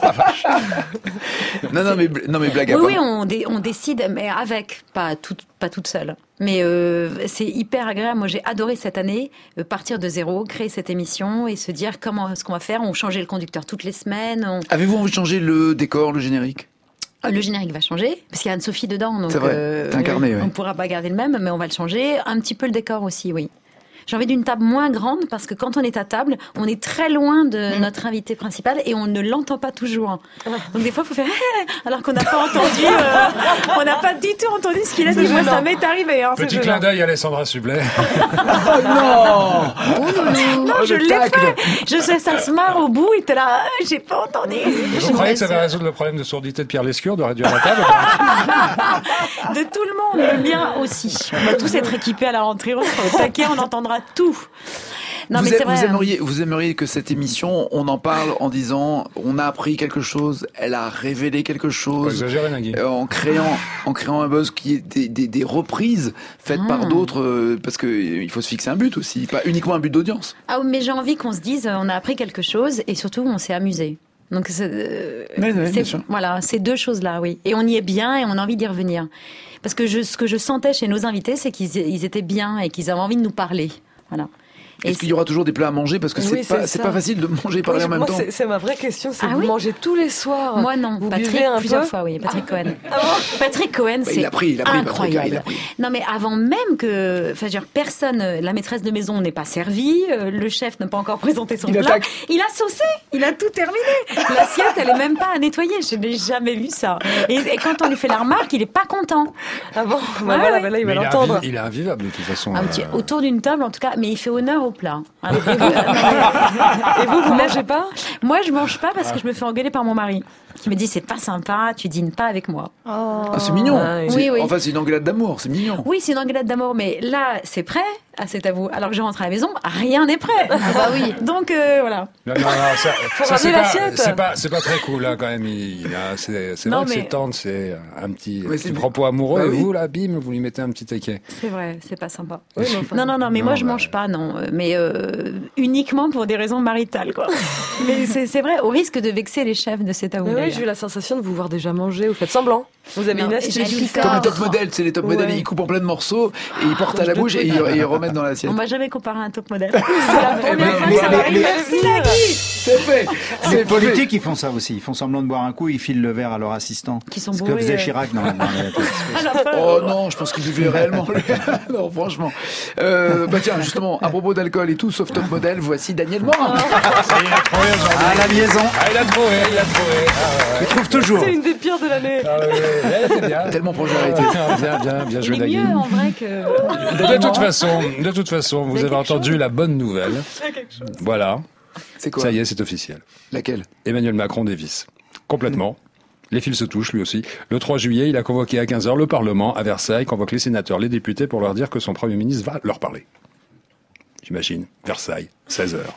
non, non, mais, non, mais blague à oui, part. Oui, on, dé, on décide, mais avec, pas, tout, pas toute seule. Mais euh, c'est hyper agréable. Moi, j'ai adoré cette année euh, partir de zéro, créer cette émission et se dire comment est-ce qu'on va faire. On changeait le conducteur toutes les semaines. On... Avez-vous envie de changer le décor, le générique? Le générique va changer, parce qu'il y a Anne-Sophie dedans, donc c'est vrai, euh, t'es incarné, oui. on ne pourra pas garder le même, mais on va le changer. Un petit peu le décor aussi, oui. J'ai envie d'une table moins grande, parce que quand on est à table, on est très loin de mmh. notre invité principal et on ne l'entend pas toujours. Donc des fois, il faut faire hey! Alors qu'on n'a pas entendu, euh, on n'a pas du tout entendu ce qu'il a dit. Moi, ça m'est arrivé. Hein, Petit clin d'œil à Alessandra Sublet. Oh non oh, Non, je l'ai fait. Je sais, ça se marre au bout, il était là, j'ai pas entendu. Vous croyez que ça va résoudre le problème de sourdité de Pierre Lescure de Radio à la table? De tout le monde, le mien aussi. On va tous être équipés à la rentrée, on sera au taquet, on entendra tout. Non, vous, mais a, c'est vrai, vous, aimeriez, vous aimeriez que cette émission, on en parle en disant, on a appris quelque chose, elle a révélé quelque chose, exagérer, Nagui. Euh, en créant, en créant un buzz qui est des, des, des reprises faites ah. par d'autres, euh, parce que euh, il faut se fixer un but aussi, pas uniquement un but d'audience. Ah, mais j'ai envie qu'on se dise, on a appris quelque chose et surtout on s'est amusé. Donc c'est, euh, oui, oui, c'est voilà, ces deux choses-là, oui. Et on y est bien et on a envie d'y revenir. Parce que je, ce que je sentais chez nos invités, c'est qu'ils ils étaient bien et qu'ils avaient envie de nous parler. Voilà. Est-ce et qu'il y aura toujours des plats à manger? Parce que oui, c'est, pas, c'est pas facile de manger et parler oui, en même moi, temps. C'est, c'est ma vraie question, c'est ah, vous oui mangez tous les soirs? Moi non, vous Patrick un plusieurs peu fois, oui, Patrick ah. Cohen. Ah bon Patrick Cohen, bah, c'est il a pris, il a pris, incroyable. Patrick, il a pris. Non mais avant même que, enfin, dire, personne, la maîtresse de maison n'est pas servie, le chef n'a pas encore présenté son il plat. Attaque. Il a saucé, il a tout terminé. L'assiette, elle est même pas à nettoyer. Je n'ai jamais vu ça. Et, et quand on lui fait la remarque, il est pas content. Ah bon? Bah ah, voilà, ouais. bah là il va mais l'entendre. Il est invivable de toute façon. Un petit, euh... autour d'une table en tout cas, mais il fait honneur au plat. Alors, et vous, vous mangez pas? Moi, je mange pas parce que je me fais engueuler par mon mari, qui me dit c'est pas sympa, tu dînes pas avec moi. Oh. Ah, c'est mignon. Ah, oui. C'est, oui, oui. Enfin, c'est une engueulade d'amour, c'est mignon. Oui, c'est une engueulade d'amour, mais là, c'est prêt. Ah, c'est à vous. Alors que je rentre à la maison, rien n'est prêt. Ah bah oui. Donc euh, voilà. Non, non, non, ça, Faut ça c'est, pas, c'est pas, c'est pas très cool là quand même. Il, il a, c'est, c'est non, vrai mais... que c'est tendre, c'est un petit, ouais, petit propos amoureux. Bah, et oui. vous là, bim, vous lui mettez un petit taquet. C'est vrai, c'est pas sympa. Oui, mais enfin... Non, non, non, mais non, moi je bah... mange pas, non, mais euh, uniquement pour des raisons maritales, quoi. Mais c'est, c'est vrai, au risque de vexer les chefs de cet août. Oui, j'ai eu la sensation de vous voir déjà manger. Vous faites semblant. Vous avez non, une astuce. Comme les top modèles, c'est les top ouais. modèles, ils coupent en plein de morceaux et ils portent à la bouche et ils, et ils remettent dans l'assiette. On m'a jamais comparé à un top modèle. C'est la première fois que ça m'arrive. Merci Nagui. C'est fait. Les politiques, ils font ça aussi. Ils font semblant de boire un coup, ils filent le verre à leur assistant. Qui sont Ce bourrés, que faisait euh... Chirac dans, dans les... Oh non, je pense qu'il vivait réellement. Non, franchement. Euh, bah tiens, justement, à propos d'alcool et tout, sauf top modèle, voici Daniel Morin. Il a trouvé aujourd'hui. Ah, la liaison. Ah, il a trouvé, il a trouvé. Ah, il trouve toujours. C'est une des pires de l'année. Ah, oui, oui. C'est bien. Tellement proche d'arrêter. Bien, bien, bien joué, Nagui. Il est mieux en vrai que... De toute façon, de toute façon, vous avez entendu chose. La bonne nouvelle. Voilà. C'est quoi? Ça y est, c'est officiel. Laquelle? Emmanuel Macron dévisse. Complètement. Mmh. Les fils se touchent, lui aussi. Le trois juillet, il a convoqué à quinze heures le Parlement à Versailles, convoque les sénateurs, les députés pour leur dire que son Premier ministre va leur parler. J'imagine. Versailles, seize heures.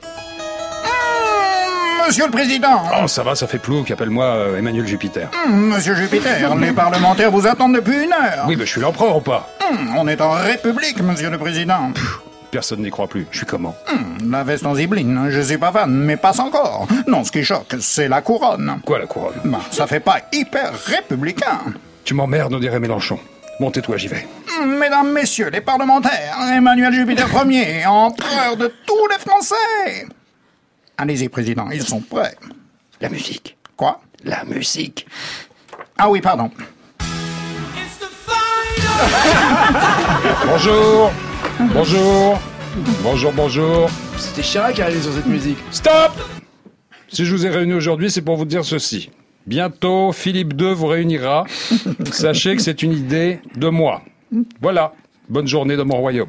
Monsieur le Président. Oh, ça va, ça fait plouc. Appelle-moi euh, Emmanuel Jupiter. Mmh, Monsieur Jupiter, les parlementaires vous attendent depuis une heure. Oui, mais je suis l'empereur ou pas? Mmh, On est en République, Monsieur le Président. Pff, personne n'y croit plus. Je suis comment? mmh, La veste en zibeline, je suis pas fan, mais passe encore. Non, ce qui choque, c'est la couronne. Quoi, la couronne? Bah, ça fait pas hyper républicain. Tu m'emmerdes, on dirait Mélenchon. Bon, tais-toi, j'y vais. Mesdames, messieurs les parlementaires, Emmanuel Jupiter Ier, empereur de tous les Français. Allez-y, Président, ils sont prêts. La musique. Quoi? La musique. Ah oui, pardon. Bonjour. Bonjour. Bonjour, bonjour. C'était Chirac qui arrivait sur cette musique. Stop! Si je vous ai réunis aujourd'hui, c'est pour vous dire ceci. Bientôt, Philippe deux vous réunira. Sachez que c'est une idée de moi. Voilà. Bonne journée dans mon royaume.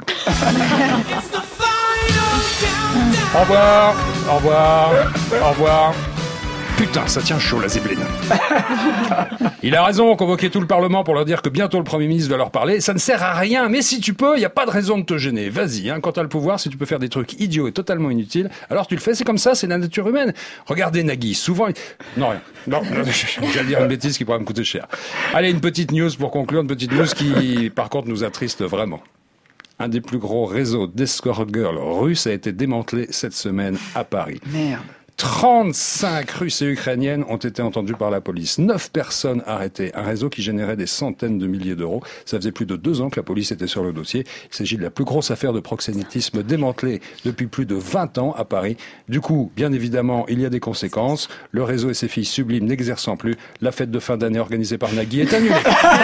Au revoir, au revoir, au revoir. Putain, ça tient chaud la zibeline. Il a raison, convoquer tout le Parlement pour leur dire que bientôt le Premier ministre va leur parler. Ça ne sert à rien, mais si tu peux, il n'y a pas de raison de te gêner. Vas-y, hein, quand tu as le pouvoir, si tu peux faire des trucs idiots et totalement inutiles, alors tu le fais, c'est comme ça, c'est la nature humaine. Regardez Nagui, souvent... Il... Non, rien. Non, j'allais dire une bêtise qui pourrait me coûter cher. Allez, une petite news pour conclure, une petite news qui, par contre, nous attriste vraiment. Un des plus gros réseaux d'escort girls russes a été démantelé cette semaine à Paris. Merde. trente-cinq Russes et Ukrainiennes ont été entendues par la police. neuf personnes arrêtées. Un réseau qui générait des centaines de milliers d'euros. Ça faisait plus de deux ans que la police était sur le dossier. Il s'agit de la plus grosse affaire de proxénétisme démantelée depuis plus de vingt ans à Paris. Du coup, bien évidemment, il y a des conséquences. Le réseau et ses filles sublimes n'exerçant plus. La fête de fin d'année organisée par Nagui est annulée.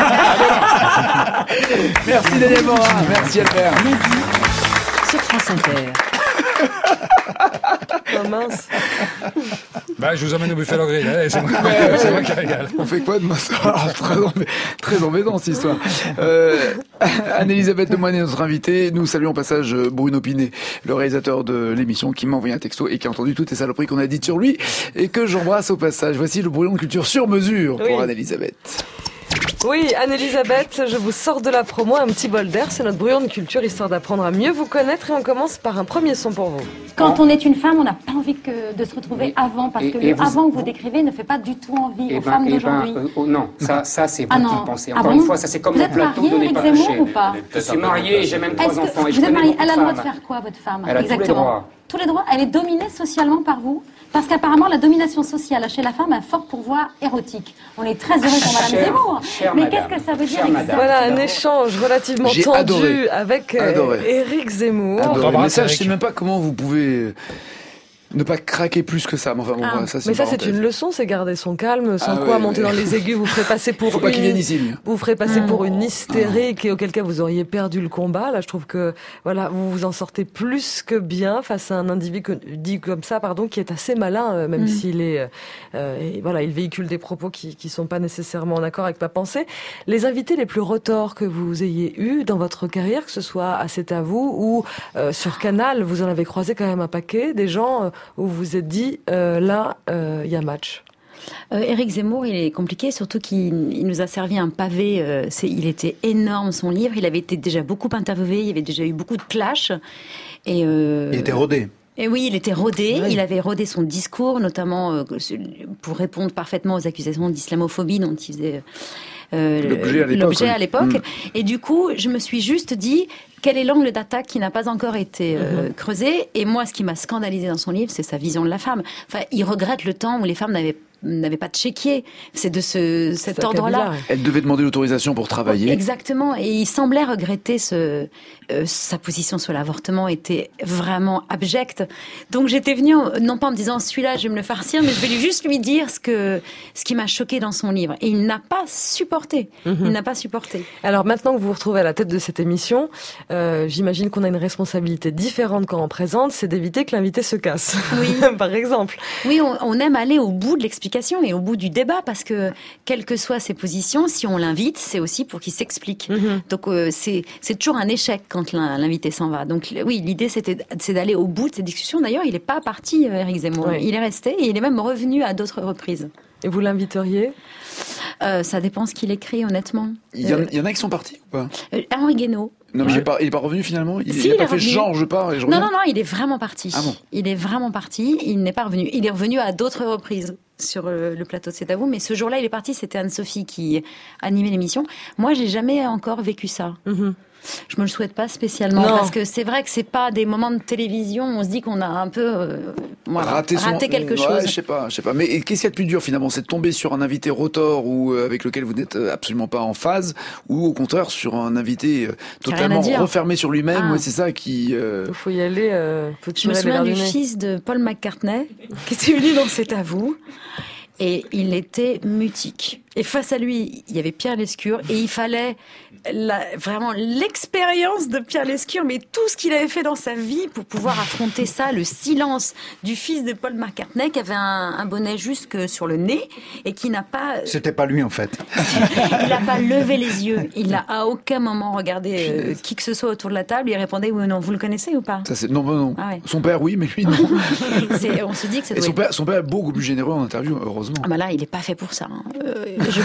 Merci Daniel Morin. Merci Albert. Nagui sur France Inter. Oh mince. Bah, je vous emmène au Buffalo Grill. Allez, c'est moi, ouais, c'est moi qui régale. On fait quoi de moi ça? Très, embê- très embêtant cette histoire. Euh, Anne-Elisabeth Lemoine est notre invitée. Nous saluons au passage Bruno Pinet, le réalisateur de l'émission, qui m'a envoyé un texto et qui a entendu toutes les saloperies qu'on a dites sur lui et que j'embrasse au passage. Voici le brouillon de culture sur mesure pour oui. Anne-Elisabeth. Oui, Anne-Elisabeth, je vous sors de la promo, un petit bol d'air, c'est notre brouillon de culture, histoire d'apprendre à mieux vous connaître, et on commence par un premier son pour vous. Quand on est une femme, on n'a pas envie que de se retrouver oui. avant, parce et, que et le vous... avant que vous décrivez ne fait pas du tout envie et aux ben, femmes d'aujourd'hui. Ben, euh, oh, non, ça, ça c'est vous ah qui pensez. Encore ah une bon fois, ça c'est comme vous mon plateau. Vous êtes marié, Éric Zemmour, ou pas? Je suis marié et j'ai même trois enfants. Vous êtes marié, elle a le droit de faire quoi, votre femme? Elle a Exactement. tous les droits. Tous les droits. Elle est dominée socialement par vous? Parce qu'apparemment, la domination sociale chez la femme a un fort pouvoir érotique. On est très heureux pour Madame Zemmour. Mais qu'est-ce que ça veut dire exactement? Voilà, un échange relativement J'ai tendu adoré. avec euh, Éric Zemmour. Adoré. Mais ça, je sais même pas comment vous pouvez ne pas craquer plus que ça. Mais enfin, bon, ah. ça, c'est mais ça, une c'est une leçon, c'est garder son calme, sans ah, quoi ouais, monter ouais. dans les aigus, vous ferez passer pour Faut une... pas qu'il vienne ici. Lui. Vous ferez passer mmh. pour une hystérique et auquel cas vous auriez perdu le combat. Là, je trouve que voilà, vous vous en sortez plus que bien face à un individu comme ça, pardon, qui est assez malin, euh, même mmh. s'il est, euh, et voilà, il véhicule des propos qui qui sont pas nécessairement en accord avec ma pensée. Les invités les plus retors que vous ayez eus dans votre carrière, que ce soit à C'est à vous ou euh, sur Canal, vous en avez croisé quand même un paquet, des gens euh, où vous vous êtes dit Euh, là, il euh, y a match. Euh, Éric Zemmour, il est compliqué, surtout qu'il il nous a servi un pavé. Euh, c'est, il était énorme, son livre. Il avait été déjà beaucoup interviewé, il y avait déjà eu beaucoup de clashs. Et, euh, il était rodé. Et oui, il était rodé. Oui. Il avait rodé son discours, notamment euh, pour répondre parfaitement aux accusations d'islamophobie dont il faisait euh, l'objet à l'époque. L'objet à l'époque. Mmh. Et du coup, je me suis juste dit, quel est l'angle d'attaque qui n'a pas encore été euh, mmh. creusé? Et moi, ce qui m'a scandalisé dans son livre, c'est sa vision de la femme. Enfin, il regrette le temps où les femmes n'avaient n'avait pas de chéquier. C'est de ce, cet ordre-là. Elle devait demander l'autorisation pour travailler. Exactement. Et il semblait regretter ce, euh, sa position sur l'avortement était vraiment abjecte. Donc j'étais venue, non pas en me disant celui-là, je vais me le farcir, mais je vais lui juste lui dire ce que, ce qui m'a choqué dans son livre. Et il n'a pas supporté. Mm-hmm. Il n'a pas supporté. Alors maintenant que vous vous retrouvez à la tête de cette émission, euh, j'imagine qu'on a une responsabilité différente quand on présente, c'est d'éviter que l'invité se casse. Oui. Par exemple. Oui, on, on aime aller au bout de l'explication et au bout du débat, parce que quelles que soient ses positions, si on l'invite, c'est aussi pour qu'il s'explique. Mm-hmm. Donc euh, c'est c'est toujours un échec quand l'invité s'en va. Donc oui, l'idée c'était c'est d'aller au bout de ces discussions. D'ailleurs, il n'est pas parti, Éric Zemmour. Oui. Il est resté et il est même revenu à d'autres reprises. Et vous l'inviteriez? euh, Ça dépend ce qu'il écrit, honnêtement. Il y, en, euh, il y en a qui sont partis ou pas? euh, Henri Guénaud. Non, mais ouais. pas, il n'est pas revenu finalement. Il si, n'a pas fait genre je pars et je reviens. Non, non, non, il est vraiment parti. Ah bon. Il est vraiment parti. Il n'est pas revenu. Il est revenu à d'autres reprises sur le plateau de C'est à vous. Mais ce jour-là, il est parti. C'était Anne-Sophie qui animait l'émission. Moi, j'ai jamais encore vécu ça. Mm-hmm. Je me le souhaite pas spécialement, non. Parce que c'est vrai que c'est pas des moments de télévision où on se dit qu'on a un peu euh, voilà, raté, son... raté quelque ouais, chose. Je sais pas, je sais pas. Mais qu'est-ce qu'il y a de plus dur finalement, c'est de tomber sur un invité rotor ou euh, avec lequel vous n'êtes absolument pas en phase, ou au contraire sur un invité euh, totalement refermé sur lui-même. Ah. Ouais, c'est ça qui. Euh... Il faut y aller. Euh, faut je me souviens du fils de Paul McCartney qui était venu dans C'est à vous. Et il était mutique. Et face à lui, il y avait Pierre Lescure. Et il fallait la, vraiment l'expérience de Pierre Lescure, mais tout ce qu'il avait fait dans sa vie pour pouvoir affronter ça, le silence du fils de Paul McCartney, qui avait un, un bonnet jusque sur le nez et qui n'a pas... C'était pas lui, en fait. Il n'a pas levé les yeux. Il n'a à aucun moment regardé euh, qui que ce soit autour de la table. Il répondait oui ou non. Vous le connaissez ou pas? Ça, c'est... Non, non, non. Ah ouais. Son père, oui, mais lui, non. c'est... On se dit que ça doit et son être... père, son père est beaucoup plus généreux en interview, heureusement. Ah bah là, il n'est pas fait pour ça. Hein. Euh, je...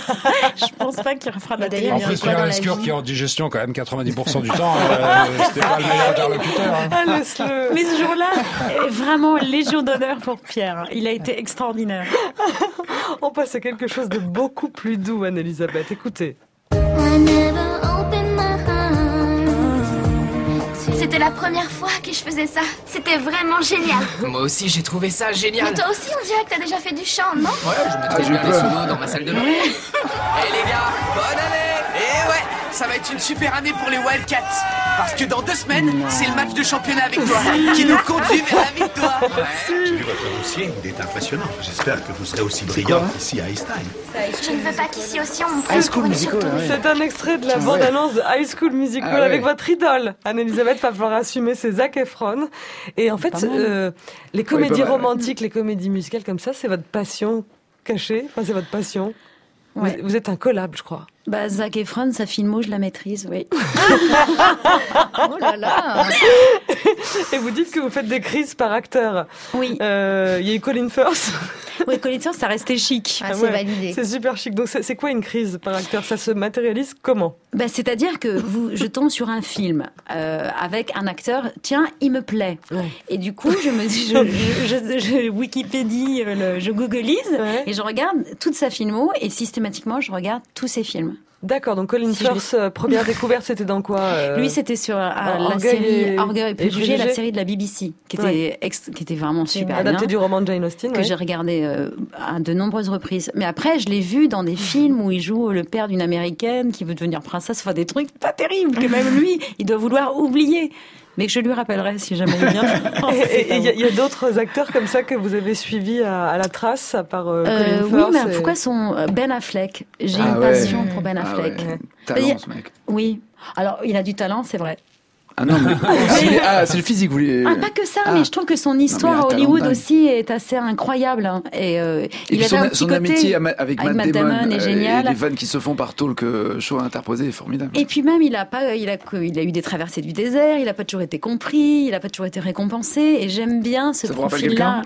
je pense pas qu'il refera de la télé. En plus, il y a un Lescure qui est en digestion quand même quatre-vingt-dix pour cent du temps. Euh, c'était pas le meilleur interlocuteur. Hein. Ah, le... Mais ce jour-là, vraiment légion d'honneur pour Pierre. Il a été extraordinaire. On passe à quelque chose de beaucoup plus doux, Anne-Elisabeth. Écoutez. I never opened my heart to C'était la première fois que je faisais ça. C'était vraiment génial. Moi aussi, j'ai trouvé ça génial. Mais toi aussi, on dirait que t'as déjà fait du chant, non? Ouais, je maîtrise bien les solos dans ma salle de bain. Eh les gars, bonne année. Et ouais, ça va être une super année pour les Wildcats. Parce que dans deux semaines, c'est le match de championnat avec toi qui nous conduit vers la victoire. J'ai lu votre dossier, il est impressionnant. J'espère que vous serez aussi brillant ici à Einstein. Je ne veux pas qu'ici aussi on me prenne High School pour une Musical, surprise. ouais. C'est un extrait de la bande-annonce de High School Musical Ah ouais. avec votre idole. Anne-Elisabeth va falloir assumer, c'est Zac Efron. Et en fait, euh, les comédies pas mal, ouais. romantiques, les comédies musicales comme ça, c'est votre passion cachée. Enfin, c'est votre passion. Ouais. Vous, vous êtes incollable, je crois. Bah, Zac Efron, sa filmo, je la maîtrise, oui. Oh là là. Et vous dites que vous faites des crises par acteur. Oui. Euh, Il y a eu Colin Firth. Oui, Colin Firth, ça restait chic. Ah, c'est Ouais, validé. C'est super chic. Donc, c'est c'est quoi une crise par acteur? Ça se matérialise comment? Bah, c'est-à-dire que vous, je tombe sur un film euh, avec un acteur, tiens, il me plaît. Ouais. Et du coup, je me dis, je, je, je, je Wikipédie, euh, le, je googlise Ouais. et je regarde toute sa filmo et systématiquement, je regarde tous ses films. D'accord, donc Colin Si je Firth, euh, première découverte, c'était dans quoi euh, Lui, c'était sur euh, la Orgueil série et- Orgueil et Préjugés, et la Préjugés. série de la B B C, qui était, Ouais. ex- qui était vraiment super adapté bien. du roman de Jane Austen. Que ouais. j'ai regardé euh, à de nombreuses reprises. Mais après, je l'ai vu dans des films où il joue le père d'une américaine qui veut devenir princesse, enfin des trucs pas terribles que même lui, il doit vouloir oublier. Mais que je lui rappellerai si jamais il vient. Et il y a, y a d'autres acteurs comme ça que vous avez suivis à, à la trace, à part euh, Euh, Colin oui, Firth mais et- pourquoi son euh, Ben Affleck? J'ai Ah une ouais. passion pour Ben Ah Affleck. ouais. Bah, Talent, il y a- ce mec. Oui. Alors, il a du talent, c'est vrai. Ah non, mais c'est ah, c'est le physique, vous voulez. Ah, pas que ça, Ah. mais je trouve que son histoire Non, mais à un talent Hollywood dingue. aussi est assez incroyable. hein. Et, euh, Et il puis avait son, un petit son côté amitié ama- avec, avec Matt Matt Damon, Damon est euh, génial. et les vannes qui se font par talk euh, show interposé est formidable. Et puis même, il a pas, il a, il a eu des traversées du désert, il a pas toujours été compris, il a pas toujours été récompensé, et j'aime bien ce Ça vous rappelle profil-là.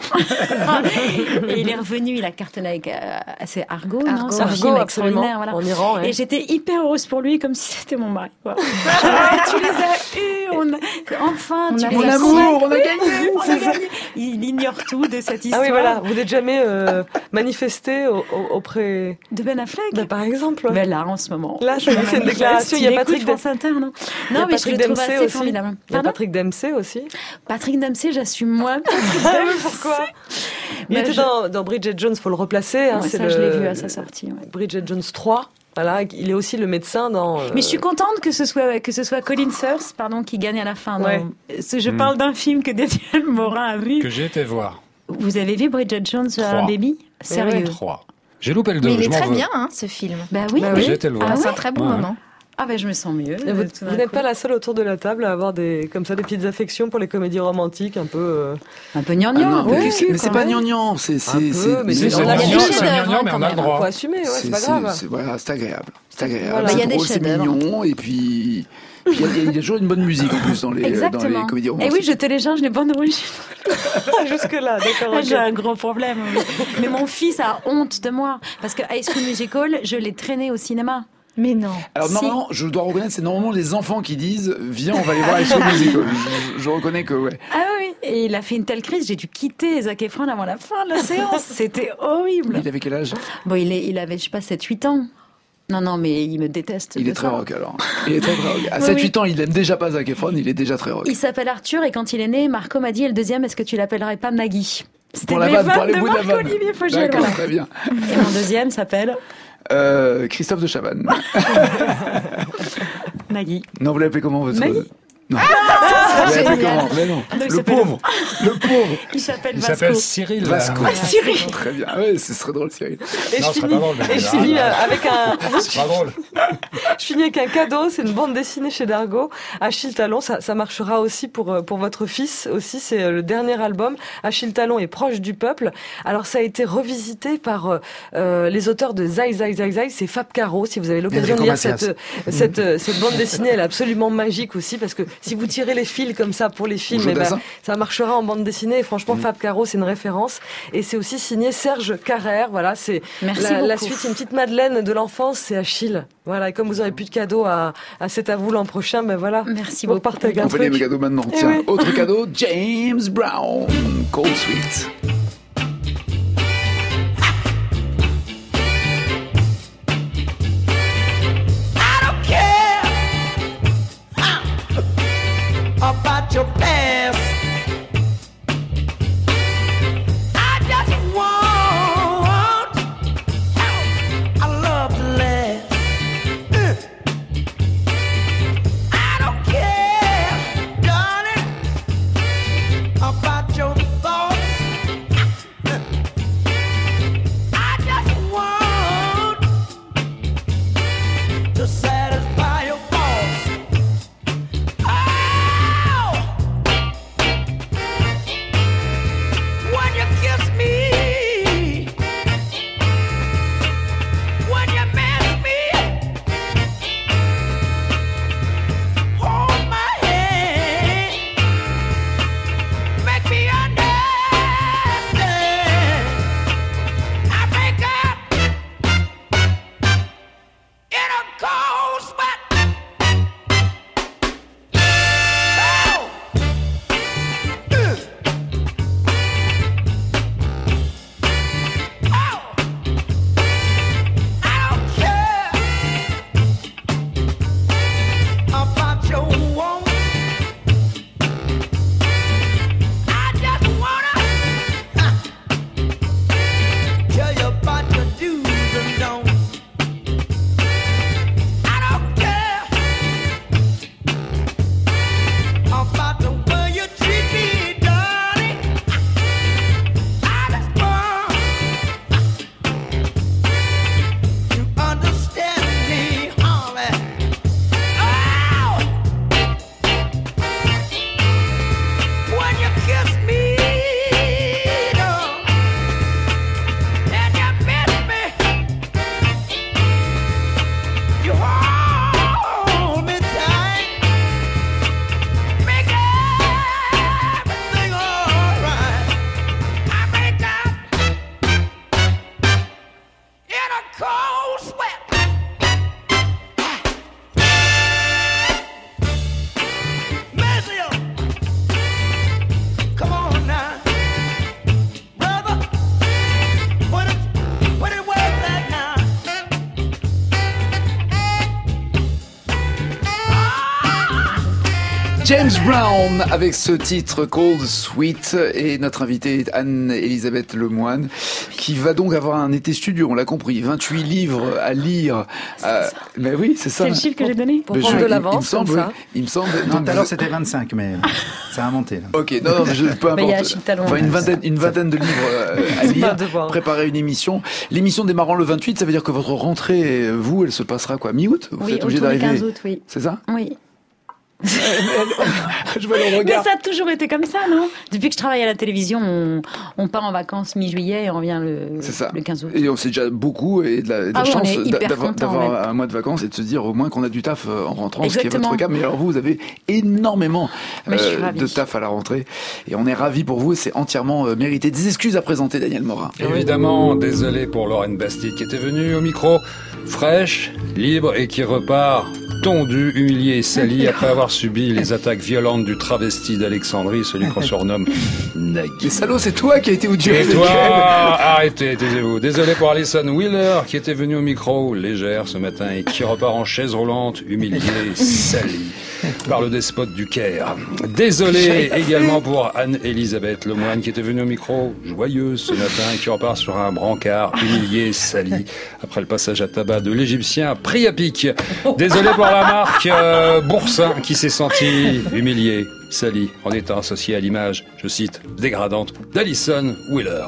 Et il est revenu, il a cartonné avec, euh, c'est Argo, non Argo, C'est un Argo, film absolument, extraordinaire, voilà. en Iran, ouais. Et j'étais hyper heureuse pour lui, comme si c'était mon mari. quoi. Ah, tu les as eus, on a- enfin, On tu a les Mon as amour, on a Oui, gagné, on a gagné. Il ignore tout de cette Ah histoire. oui, voilà, vous n'êtes jamais euh, manifesté au- au- auprès De Ben Affleck. de, par exemple. Mais là, en ce moment. Là, ça y est, c'est une déclaration. Il y a Patrick France Inter, non Il y a Non, mais je Patrick le trouve Dempsey assez aussi. formidable. Il y a Pardon Patrick Dempsey aussi. Patrick Dempsey, j'assume moins. Ah oui, pourquoi Il Bah, était je- dans, dans Bridget Jones, faut le replacer. Hein, Ouais, c'est ça, le, je l'ai vu à sa sortie. ouais. Bridget Jones trois. Voilà, il est aussi le médecin dans. euh, Mais je suis contente que ce soit que ce soit Colin Firth, pardon, qui gagne à la fin. Ouais. non. Ce- Je Mm. parle d'un film que Daniel Morin a vu. Que j'ai été voir. Vous avez vu Bridget Jones, un Trois. baby Sérieux Trois. J'ai loupé le deux, Mais il je est m'en très veux. bien, hein, ce film. Bah oui. Bah mais- oui. J'ai été le voir. Ah C'est ouais un très bon Ouais. moment. Ah ben je me sens mieux. Et Vous, euh, tout d'un vous n'êtes coup. pas la seule autour de la table à avoir des comme ça des petites affections pour les comédies romantiques un peu. euh, un peu Ah gnangnan. non, mais, Ouais, c'est- mais c'est quand pas même. gnangnan, c'est Un c'est peu, c'est mais c'est c'est- gnangnan, il y a des c'est chefs-d'œuvre, gnangnan, hein, mais quand on a le même. droit. Faut assumer, ouais, c'est pas grave. c'est- voilà, c'est agréable. C'est agréable. Voilà, il y a c'est des drôle, c'est chefs-d'œuvre. mignon, et puis puis il y, a- il y a toujours une bonne musique en plus dans les, dans Exactement. les comédies Et romantiques. oui, je télécharge les bandes originales. Jusque là, d'accord. Ah, ok. J'ai un gros problème. Mais mon fils a honte de moi. Parce que High School Musical, je l'ai traîné au cinéma. Mais non. Alors Si. normalement, je dois reconnaître, c'est normalement les enfants qui disent « Viens, on va aller voir High School Musical ». Je, je reconnais que ouais. Ah oui, et il a fait une telle crise, j'ai dû quitter Zac Efron avant la fin de la séance. C'était horrible. Il avait quel âge? Bon, il, est, il avait, je sais pas, sept huit ans. Non, non, mais il me déteste. Il de est très ça. rock alors. Il est très très rock. À Oui, sept huit oui. ans, il aime déjà pas Zac Efron, il est déjà très rock. Il s'appelle Arthur et quand il est né, Marco m'a dit, et le deuxième, est-ce que tu l'appellerais pas Maggie? C'était Pour la les vanne, pour vannes aller de au bout de la vanne. Marc-Olivier Fogiel, D'accord, voilà. très bien. Et mon deuxième s'appelle Euh, Christophe de Chavannes. Maggie. Non, vous l'appelez comment votre... Maggie. Non. Ah, Vous l'appelez génial. comment? Mais non. Non, il Le s'appelle- pauvre. Le pauvre. Il s'appelle Il Vasco. s'appelle Cyril. Vasco. Ah, Cyril. Très bien. Ouais, ce serait drôle, Cyril. Et Non, je ce serait finis, pas drôle, mais et je là, finis là. euh, avec un. C'est pas drôle. Je finis avec un cadeau, c'est une bande dessinée chez Dargaud, Achille Talon, ça, ça marchera aussi pour, euh, pour votre fils, aussi c'est euh, le dernier album, Achille Talon est proche du peuple, alors ça a été revisité par euh, euh, les auteurs de Zai Zai Zai Zai, c'est Fab Caro, si vous avez l'occasion de Enrico lire Macias. cette, euh, cette, euh, cette bande dessinée, elle est absolument magique aussi, parce que si vous tirez les fils comme ça pour les films, Ou eh ben, Jodassin. ça marchera en bande dessinée, et franchement Fab Caro c'est une référence, et c'est aussi signé Serge Carrère, voilà, c'est Merci la, la beaucoup. suite, c'est une petite Madeleine de l'enfance, c'est Achille. Voilà, et comme vous aurez plus de cadeaux à, à C'est à vous l'an prochain, ben voilà. Merci Vous beaucoup. repartez avec un On fait les truc. cadeaux maintenant. Eh Tiens, oui. autre cadeau, James Brown, Cold Sweet. About James Brown avec ce titre Cold Sweet et notre invitée est Anne-Elisabeth Lemoine qui va donc avoir un été studio, on l'a compris, vingt-huit livres à lire. Euh, mais oui, c'est ça. C'est le chiffre que j'ai donné pour prendre de l'avance. Il me semble, comme ça. Oui, il me semble. Non, tout à l'heure c'était vingt-cinq, mais ça a monté. Là. Ok, non, mais je peu importe. Enfin, une vingtaine, une vingtaine de livres euh, à lire. Préparer une émission. L'émission démarrant le vingt-huit, ça veut dire que votre rentrée, vous, elle se passera quoi, mi-août? Vous oui, êtes obligé d'arriver. quinze août, oui. C'est ça? Oui. Je vois le regard. Mais ça a toujours été comme ça, non? Depuis que je travaille à la télévision, on, on part en vacances mi-juillet et on revient le, le quinze août. Et on sait déjà beaucoup et de la, de ah la oui, chance d'avoir, content, d'avoir ouais. un mois de vacances et de se dire au moins qu'on a du taf en rentrant, Exactement. Ce qui est votre cas. Mais alors vous, vous avez énormément euh, de taf à la rentrée et on est ravis pour vous et c'est entièrement euh, mérité. Des excuses à présenter, Daniel Morin. Évidemment, désolé pour Lorraine Bastide qui était venue au micro, fraîche, libre et qui repart tondue, humiliée et salie après avoir subi les attaques violentes du travesti d'Alexandrie, celui qu'on surnomme Nagui. Mais salaud, c'est toi qui as été odieux. Et toi, arrêtez, taisez-vous. Désolé pour Alison Wheeler qui était venue au micro, légère ce matin et qui repart en chaise roulante, humiliée, salie par le despote du Caire. Désolé également pour Anne-Elisabeth Lemoine qui était venue au micro, joyeuse ce matin et qui repart sur un brancard, humiliée, salie après le passage à tabac de l'Égyptien Priapic. Désolé pour la marque euh, Boursin qui s'est sentie humiliée, salie en étant associée à l'image, je cite, dégradante d'Alison Wheeler.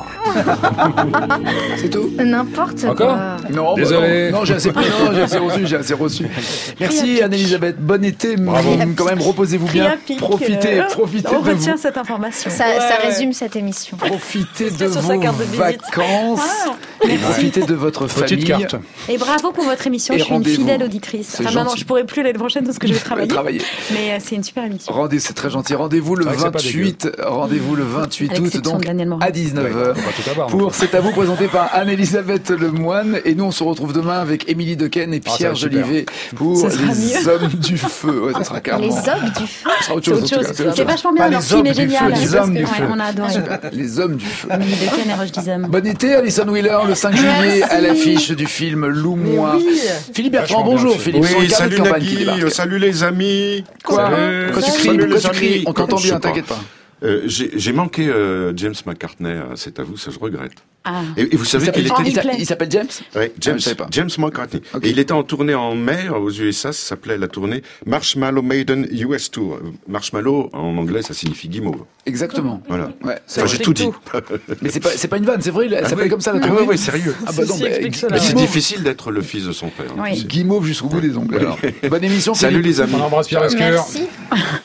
C'est tout? N'importe quoi. Encore? Non, désolé. Bah non, non, j'ai assez pris, non, j'ai assez reçu, j'ai assez reçu. Merci Anne-Elisabeth, bon été, bravo. Quand même, reposez-vous bien, profitez, profitez on de retient vous. cette information. Ça, ouais. ça résume cette émission. Profitez de sur vos sa carte de vacances ah, et profitez de votre famille. Carte. Et bravo pour votre émission, Et je suis une rendez-vous. fidèle auditrice. C'est Enfin, maintenant, gentil. je pourrais plus l'année prochaine parce que je vais travailler. Travailler. Mais euh, c'est une super émission. Rendez, c'est très gentil. Rendez-vous le vingt-huit, rendez-vous le vingt-huit août, donc à dix-neuf heures. Ouais, pour C'est à vous présenté par Anne-Elisabeth Lemoine. Et nous, on se retrouve demain avec Émilie Dequesne et Pierre ah, Jolivet pour Ça sera Les mieux. Hommes du Feu. Ouais, ça sera carrément. Les hommes du feu. Ça sera autre chose. C'est autre en tout chose. cas. C'est vachement bien, Pas leur les film hommes est du génial. feu, les Parce hommes que- du ouais, feu. on a adoré. Les Hommes du Feu. Émilie Dequesne et Roche Dizem. Bon été, Alison Wheeler, le cinq juillet, à l'affiche du film Loup-moi. Mais oui. Philippe Bertrand, Vachement bien bonjour fait. Philippe. Son Oui, regard de salut campagne qui Nagui, débarque. euh, salut les amis. Quoi? Salut. Quand tu Salut cries, les quand tu amis. cries, on t'entend Je sais bien, pas. t'inquiète pas. Euh, j'ai j'ai manqué euh, James McCartney, euh, c'est à vous, ça je regrette. Ah. Et, et vous Il savez s'appelle, qu'il Henri était... Clay. il s'appelle James? Ouais, James, Ah, je savais pas. James McCartney. Ok. Et il était en tournée en mai aux U S A, ça s'appelait la tournée Marshmallow Maiden U S Tour. Marshmallow, en anglais, ça signifie guimauve. Exactement. Voilà. Ouais, c'est Enfin, vrai. j'ai tout dit. Mais c'est pas, c'est pas une vanne, c'est vrai, ça s'appelle oui. comme ça la Ah tournée. ouais, ouais, sérieux. Ah bah non, Ceci bah, explique cela. Mais c'est guimauve, difficile d'être le fils de son père. hein, Oui. tu sais. guimauve jusqu'au bout des ongles. Alors, bonne émission. Salut Philippe. les amis. On embrasse Pierre Lescure. Merci.